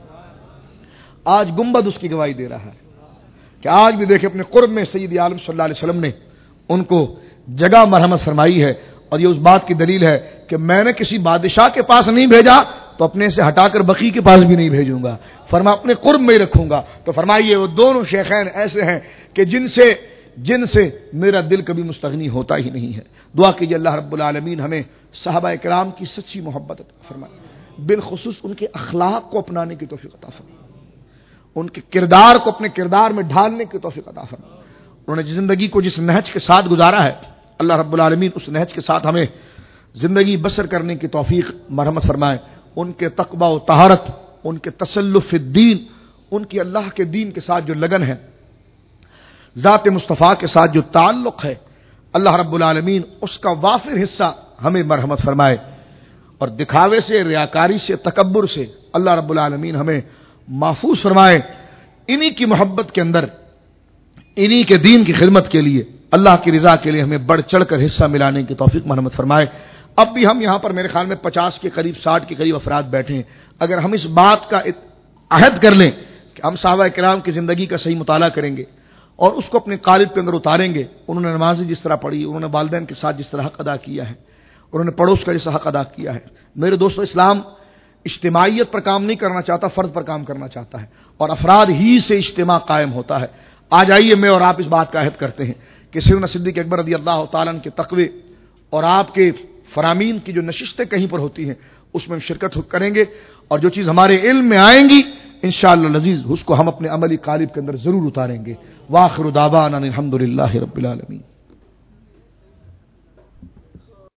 Speaker 1: آج گنبد اس کی گواہی دے رہا ہے کہ آج بھی دیکھیں اپنے قرب میں سید عالم صلی اللہ علیہ وسلم نے ان کو جگہ مرحمت فرمائی ہے. اور یہ اس بات کی دلیل ہے کہ میں نے کسی بادشاہ کے پاس نہیں بھیجا تو اپنے سے ہٹا کر بقی کے پاس بھی نہیں بھیجوں گا، فرما اپنے قرب میں ہی رکھوں گا. تو فرمائیے وہ دونوں شیخین ایسے ہیں کہ جن سے میرا دل کبھی مستغنی ہوتا ہی نہیں ہے. دعا کیجیے اللہ رب العالمین ہمیں صحابہ کرام کی سچی محبت عطا فرمائے. بالخصوص ان کے اخلاق کو اپنانے کی توفیق عطا فرما، ان کے کردار کو اپنے کردار میں ڈھالنے کی توفیق عطا فرما۔ انہوں نے زندگی کو جس نہج کے ساتھ گزارا ہے، اللہ رب العالمین اس نہج کے ساتھ ہمیں زندگی بسر کرنے کی توفیق مرحمت فرمائے۔ ان کے تقوی و طہارت، ان کے تسلف فی الدین، ان کی اللہ کے دین کے ساتھ جو لگن ہے، ذات مصطفیٰ کے ساتھ جو تعلق ہے، اللہ رب العالمین اس کا وافر حصہ ہمیں مرحمت فرمائے، اور دکھاوے سے، ریاکاری سے، تکبر سے اللہ رب العالمین ہمیں محفوظ فرمائے۔ انہی کی محبت کے اندر، انہی کے دین کی خدمت کے لیے، اللہ کی رضا کے لیے ہمیں بڑھ چڑھ کر حصہ ملانے کی توفیق مرحمت فرمائے۔ اب بھی ہم یہاں پر میرے خیال میں 50 کے قریب، 60 کے قریب افراد بیٹھے ہیں۔ اگر ہم اس بات کا عہد کر لیں کہ ہم صحابہ کرام کی زندگی کا صحیح مطالعہ کریں گے اور اس کو اپنے قالب کے اندر اتاریں گے، انہوں نے نمازیں جس طرح پڑھی، انہوں نے والدین کے ساتھ جس طرح حق ادا کیا ہے، انہوں نے پڑوس کا جیسا حق ادا کیا ہے۔ میرے دوستو، اسلام اجتماعیت پر کام نہیں کرنا چاہتا، فرد پر کام کرنا چاہتا ہے، اور افراد ہی سے اجتماع قائم ہوتا ہے۔ آج آئیے میں اور آپ اس بات کا عہد کرتے ہیں کہ سیدنا صدیق اکبر رضی اللہ تعالیٰ عنہ کے تقوی اور آپ کے فرامین کی جو نشستیں کہیں پر ہوتی ہیں، اس میں ہم شرکت کریں گے، اور جو چیز ہمارے علم میں آئیں گی انشاءاللہ العزیز اس کو ہم اپنے عملی قالب کے اندر ضرور اتاریں گے۔ وآخر دعوانا الحمدللہ رب العالمین۔